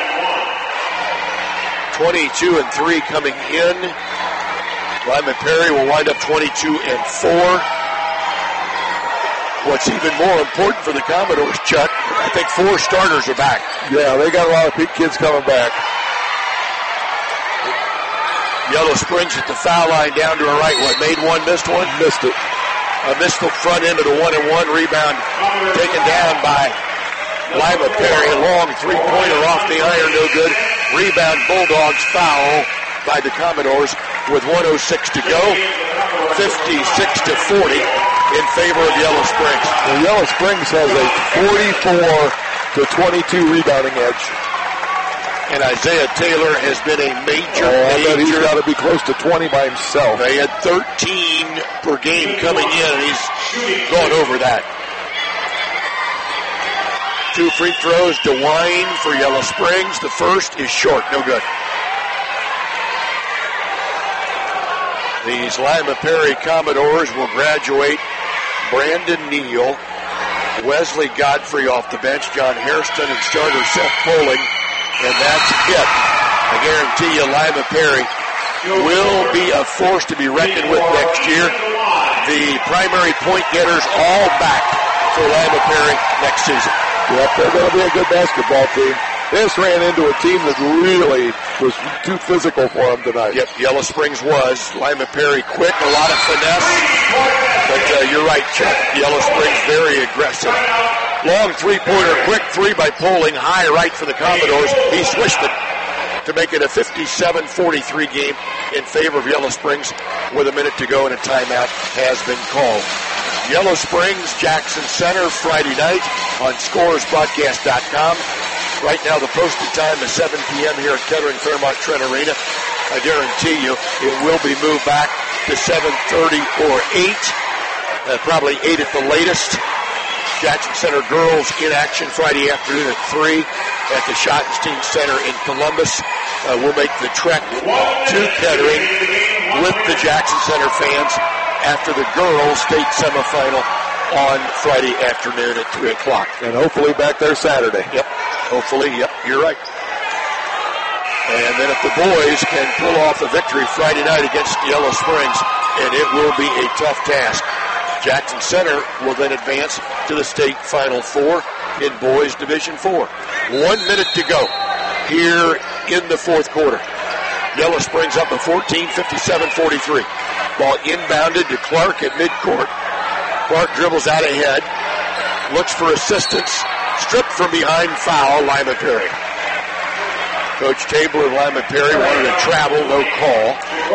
22-3 coming in. Lima Perry will wind up 22-4. What's even more important for the Commodores, Chuck, I think 4 starters are back.
Yeah, they got a lot of kids coming back.
Yellow Springs at the foul line down to her right. What, made one, missed one?
Missed it.
Missed the front end of the 1-and-1 rebound taken down by Lima Perry. A long three-pointer off the iron, no good. Rebound, Bulldogs foul by the Commodores with 1:06 to go. 56-40 in favor of Yellow Springs.
Well, Yellow Springs has a 44-22 rebounding edge.
And Isaiah Taylor has been a major.
I bet he's got to be close to 20 by himself.
They had 13 per game coming in, and he's gone over that. 2 free throws, DeWine for Yellow Springs. The first is short, no good. These Lima Perry Commodores will graduate Brandon Neal, Wesley Godfrey off the bench, John Hairston, and starter Seth Poling. And that's it. I guarantee you Lima Perry will be a force to be reckoned with next year. The primary point getters all back for Lima Perry next season.
Yep, they're going to be a good basketball team. This ran into a team that really was too physical for them tonight.
Yep, Yellow Springs was. Lima Perry quick, a lot of finesse. But you're right, Chuck. Yellow Springs very aggressive. Long three-pointer, quick three by Poling, high right for the Commodores. He swished it to make it a 57-43 game in favor of Yellow Springs with a minute to go and a timeout has been called. Yellow Springs, Jackson Center, Friday night on scoresbroadcast.com. Right now the posted time is 7 p.m. here at Kettering Fairmont Trent Arena. I guarantee you it will be moved back to 7:30 or 8, probably 8 at the latest. Jackson Center girls in action Friday afternoon at 3 at the Schottenstein Center in Columbus. We'll make the trek to Kettering with the Jackson Center fans after the girls state semifinal on Friday afternoon at 2 o'clock.
And hopefully back there Saturday.
Yep, hopefully, yep, you're right. And then if the boys can pull off a victory Friday night against Yellow Springs, and it will be a tough task, Jackson Center will then advance to the state Final Four in Boys Division 4. 1 minute to go here in the fourth quarter. Yellow Springs up at 14, 57-43. Ball inbounded to Clark at midcourt. Clark dribbles out ahead, looks for assistance, stripped from behind, foul, Lima Perry. Coach Tabler of Lima Perry wanted to travel, no call.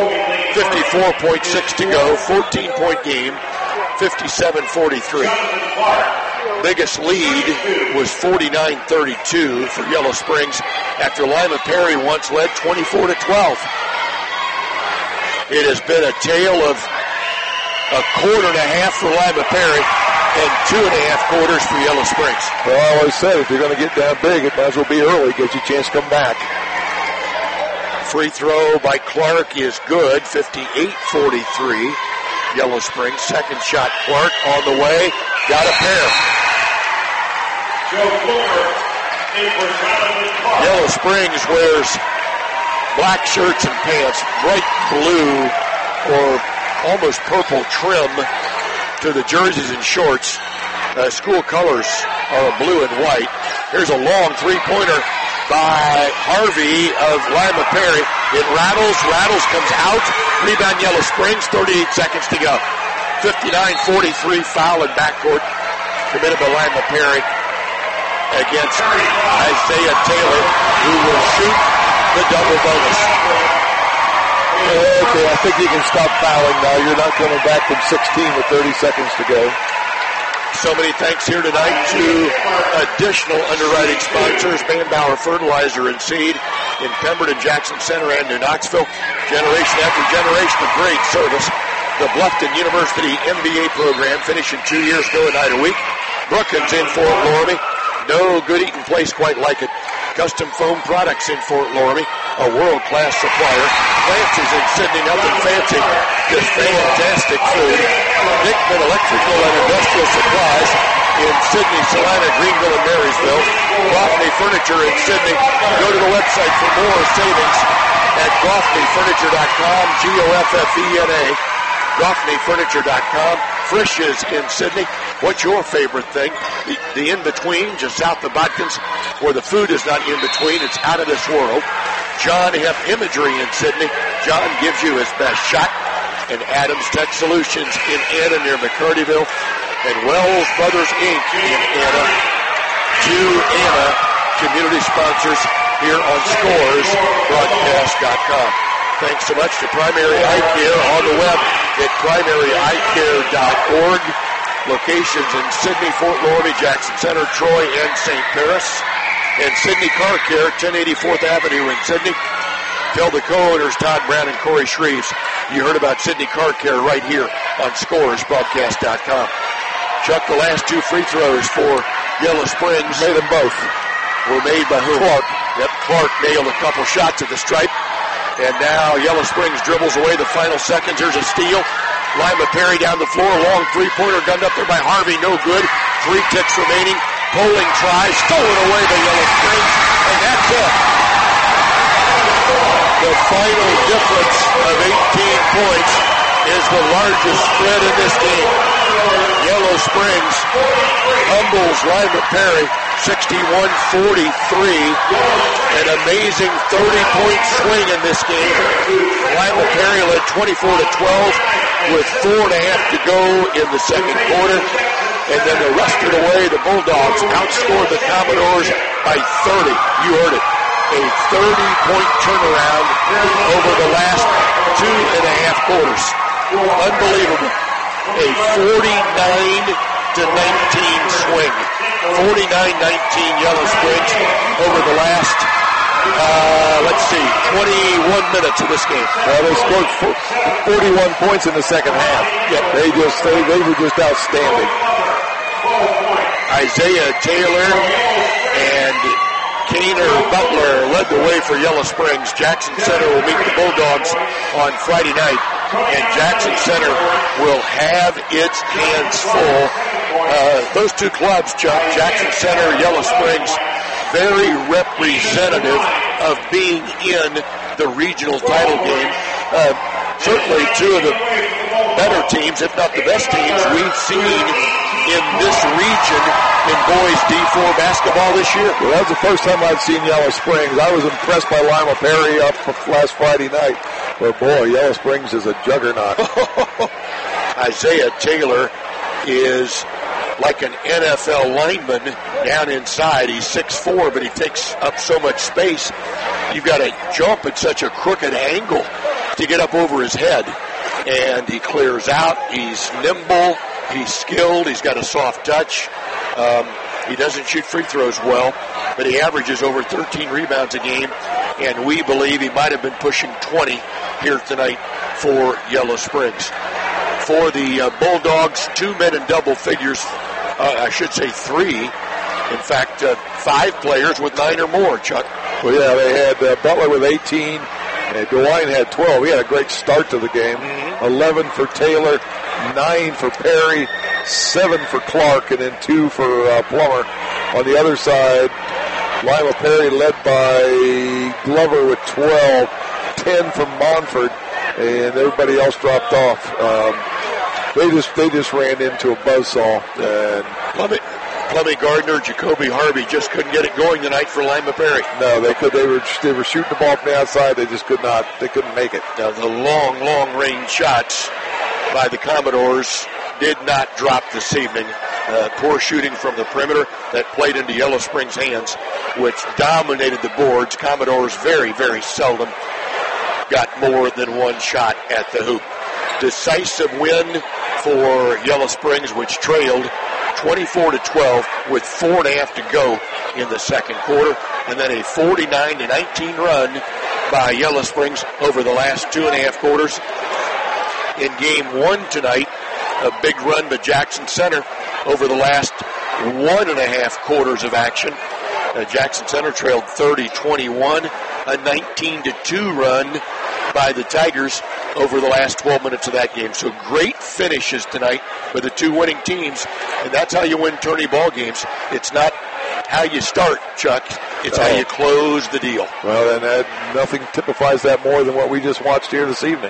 54.6 to go, 14-point game. 57-43. Biggest lead was 49-32 for Yellow Springs after Lima Perry once led 24-12. It has been a tale of a quarter and a half for Lima Perry and 2.5 quarters for Yellow Springs.
Well, I always said if you're going to get down big, it might as well be early, get you a chance to come back.
Free throw by Clark is good, 58-43. Yellow Springs, second shot, Clark on the way, got a pair. Yellow Springs wears black shirts and pants, bright blue or almost purple trim to the jerseys and shorts. School colors are blue and white. Here's a long three-pointer by Harvey of Lima Perry. It rattles, comes out. Rebound Yellow Springs, 38 seconds to go. 59-43 foul in backcourt committed by Lima Perry against Isaiah Taylor, who will shoot the double bonus.
Okay, I think you can stop fouling now. You're not coming back from 16 with 30 seconds to go.
So many thanks here tonight to additional underwriting sponsors, Manbauer Fertilizer and Seed in Pemberton, Jackson Center, and New Knoxville. Generation after generation of great service. The Bluffton University MBA program finishing 2 years ago, a night a week. Brookins in Fort Loramie. No good eating place quite like it. Custom Foam Products in Fort Loramie, a world-class supplier. Clancy's in Sydney, nothing fancy, just fantastic food. Dickman Electrical and Industrial Supplies in Sydney, Salina, Greenville, and Marysville. Goffney Furniture in Sydney. Go to the website for more savings at GoffneyFurniture.com, Goffena. GoffneyFurniture.com. Frisch's in Sydney. What's your favorite thing? The in-between, just south of Botkins, where the food is not in-between. It's out of this world. John F. Imagery in Sydney. John gives you his best shot. And Adams Tech Solutions in Anna near McCartyville. And Wells Brothers, Inc. in Anna. Two Anna community sponsors here on ScoresBroadcast.com. Thanks so much to Primary Eye Care on the web at primaryeyecare.org. Locations in Sydney, Fort Loramie, Jackson Center, Troy, and St. Paris. and Sidney Car Care, 1084th Avenue in Sidney. Tell the co-owners, Todd Brown and Corey Shreves, you heard about Sidney Car Care right here on ScoresBroadcast.com. Chuck, the last 2 free throws for Yellow Springs.
Made them both.
Were made by who?
Clark.
Yep, Clark nailed a couple shots at the stripe. And now Yellow Springs dribbles away the final seconds. There's a steal. Lima Perry down the floor. Long three-pointer gunned up there by Harvey. No good. 3 ticks remaining. Poling tries. Stolen away by Yellow Springs. And that's it. The final difference of 18 points is the largest spread in this game. Yellow Springs humbles Lima Perry 61-43. An amazing 30-point swing in this game. Lima Perry led 24-12 with 4.5 to go in the second quarter. And then the rest of the way, the Bulldogs outscored the Commodores by 30. You heard it. A 30-point turnaround over the last 2.5 quarters. Unbelievable. A 49-19 swing. 49-19 Yellow Springs over the last, 21 minutes of this game.
Well, they scored 41 points in the second half.
Yep.
They were just outstanding.
Isaiah Taylor and Kaner Butler led the way for Yellow Springs. Jackson Center will meet the Bulldogs on Friday night, and Jackson Center will have its hands full. Those two clubs, Chuck, Jackson Center, Yellow Springs, very representative of being in the regional title game. Certainly two of the better teams, if not the best teams, we've seen in this region in boys D4 basketball this year.
Well, that was the first time I've seen Yellow Springs. I was impressed by Lima Perry up last Friday night. But boy, Yellow Springs is a juggernaut.
Isaiah Taylor is like an NFL lineman down inside. He's 6'4", but he takes up so much space. You've got to jump at such a crooked angle to get up over his head. And he clears out. He's nimble. He's skilled. He's got a soft touch. He doesn't shoot free throws well, but he averages over 13 rebounds a game, and we believe he might have been pushing 20 here tonight for Yellow Springs. For the Bulldogs, 2 men in double figures, I should say 3. In fact, 5 players with 9 or more, Chuck.
Well, yeah, they had Butler with 18, and DeWine had 12. He had a great start to the game. 11 for Taylor, 9 for Perry, 7 for Clark, and then 2 for Plummer. On the other side, Lima Perry led by Glover with 12, 10 from Monfort, and everybody else dropped off. They just ran into a buzzsaw. And
Clemmy Gardner, Jacoby Harvey just couldn't get it going tonight for Lima Perry.
No, they could. They were shooting the ball from the outside. They just could not. They couldn't make it.
Now the long range shots by the Commodores did not drop this evening. Poor shooting from the perimeter that played into Yellow Springs' hands, which dominated the boards. Commodores very, very seldom got more than one shot at the hoop. Decisive win for Yellow Springs, which trailed 24-12 with 4.5 to go in the second quarter, and then a 49-19 run by Yellow Springs over the last 2.5 quarters. In game 1 tonight, a big run by Jackson Center over the last 1.5 quarters of action. Jackson Center trailed 30-21, a 19-2 run by the Tigers over the last 12 minutes of that game. So great finishes tonight for the two winning teams, and that's how you win tourney ball games. It's not how you start, Chuck. It's how you close the deal.
Well, and nothing typifies that more than what we just watched here this evening.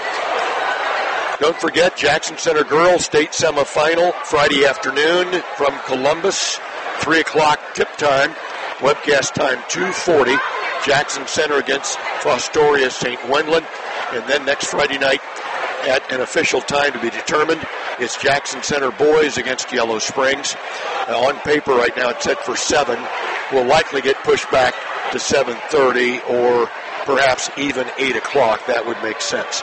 Don't forget, Jackson Center girls state semifinal Friday afternoon from Columbus, 3 o'clock tip time, webcast time 2:40. Jackson Center against Fostoria St. Wendland. And then next Friday night at an official time to be determined, it's Jackson Center boys against Yellow Springs. On paper right now it's set for 7. Will likely get pushed back to 7:30 or perhaps even 8 o'clock. That would make sense.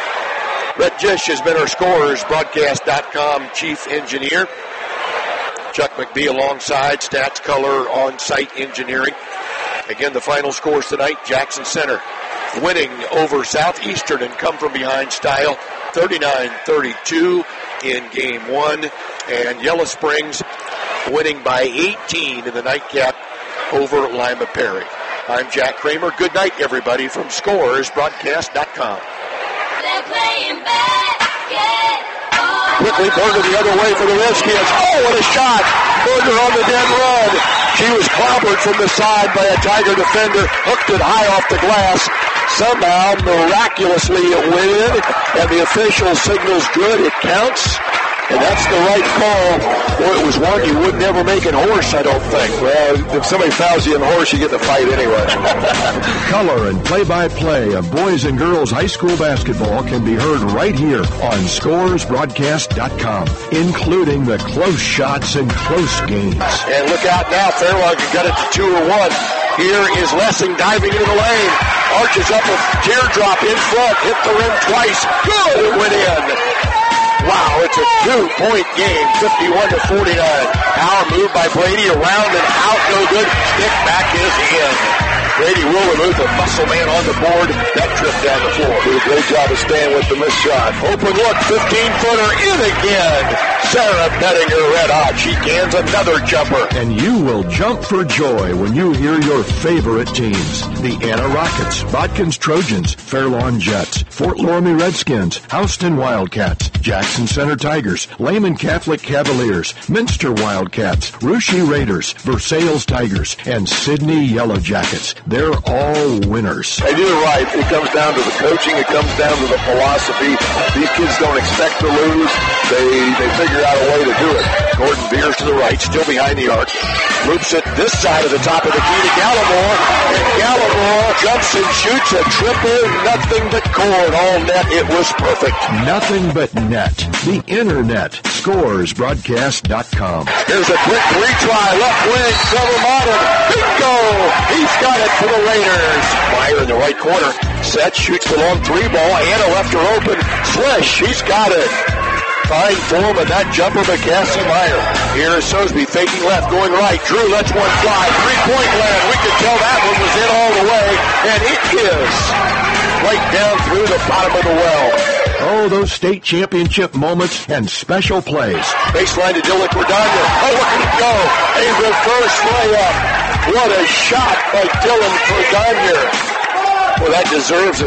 Brett Jish has been our ScoresBroadcast.com chief engineer. Chuck McBee alongside Stats Color On-Site Engineering. Again, the final scores tonight, Jackson Center winning over Southeastern and come from behind style, 39-32 in game 1. And Yellow Springs winning by 18 in the nightcap over Lima Perry. I'm Jack Kramer. Good night, everybody, from ScoresBroadcast.com.
They're playing basket.
Quickly, Berger the other way for the Redskins. Oh, what a shot! Berger on the dead run. She was clobbered from the side by a Tiger defender, hooked it high off the glass. Somehow, miraculously, it went in, and the official signals good. It counts. And that's the right call. Boy, it was one you would never make in horse, I don't think.
Well, if somebody fouls you in horse, you get the fight anyway.
Color and play-by-play of boys and girls high school basketball can be heard right here on ScoresBroadcast.com, including the close shots and close games.
And look out now, Fairlawn can get it to 2-1. Here is Lessing diving into the lane. Arches up a teardrop in front. Hit the rim twice. Good, it went in. Wow, it's a 2-point game, 51-49. Power move by Brady, around and out, no good. Stick back is in. Brady will remove the muscle man on the board. That trip down the floor.
Did a great job of staying with the missed shot.
Open look, 15-footer in again. Sarah Bettinger red hot. She cans another jumper.
And you will jump for joy when you hear your favorite teams. The Anna Rockets, Bodkins Trojans, Fairlawn Jets, Fort Loramie Redskins, Houston Wildcats, Jackson Center Tigers, Lehman Catholic Cavaliers, Minster Wildcats, Russia Raiders, Versailles Tigers, and Sydney Yellow Jackets. They're all winners.
And you're right. It comes down to the coaching. It comes down to the philosophy. These kids don't expect to lose. They figure out a way to do it.
Gordon veers to the right, still behind the arc. Loops it this side of the top of the key to Gallimore. And Gallimore jumps and shoots a triple. Nothing but cord. All net. It was perfect.
Nothing but net. The internet. ScoresBroadcast.com.
Here's a quick retry. Left wing. Trevor Modern. Bingo! He's got it for the Raiders. Meyer in the right corner. Set. Shoots the long 3-ball. Anna left her open. Slish. She's got it. Fine form of that jumper by Cassie Meyer. Here is Sosby faking left, going right. Drew lets one fly. 3-point land. We could tell that one was in all the way. And it is right down through the bottom of the well.
Oh, those state championship moments and special plays.
Baseline to Dylan Cordano. Oh, look at it go. A reverse layup. What a shot by Dylan Cordano. Well, that deserves a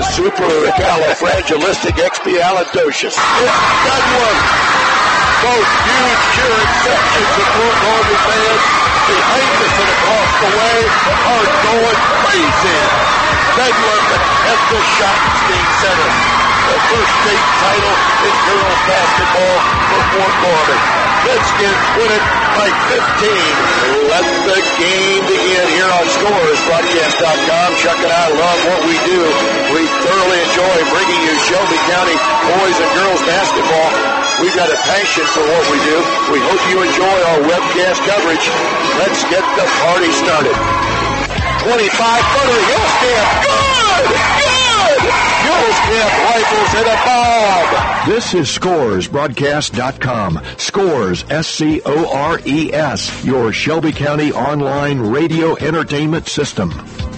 supercalifragilisticexpialidocious. It's Dunlap. Both huge cheer exceptions of Fort Loramie fans. Behind us and across the way. Hard going crazy. Dunlap at the Schottenstein Center. The first state title in girls basketball for Fort Loramie. Redskins win it by 15. Let the game begin here on ScoresBroadcast.com. Chuck and I love what we do. We thoroughly enjoy bringing you Shelby County boys and girls basketball. We've got a passion for what we do. We hope you enjoy our webcast coverage. Let's get the party started. 25-footer, Hillscamp. Good! Hillscamp rifles hit a bomb.
This is ScoresBroadcast.com. Scores, SCORES, your Shelby County online radio entertainment system.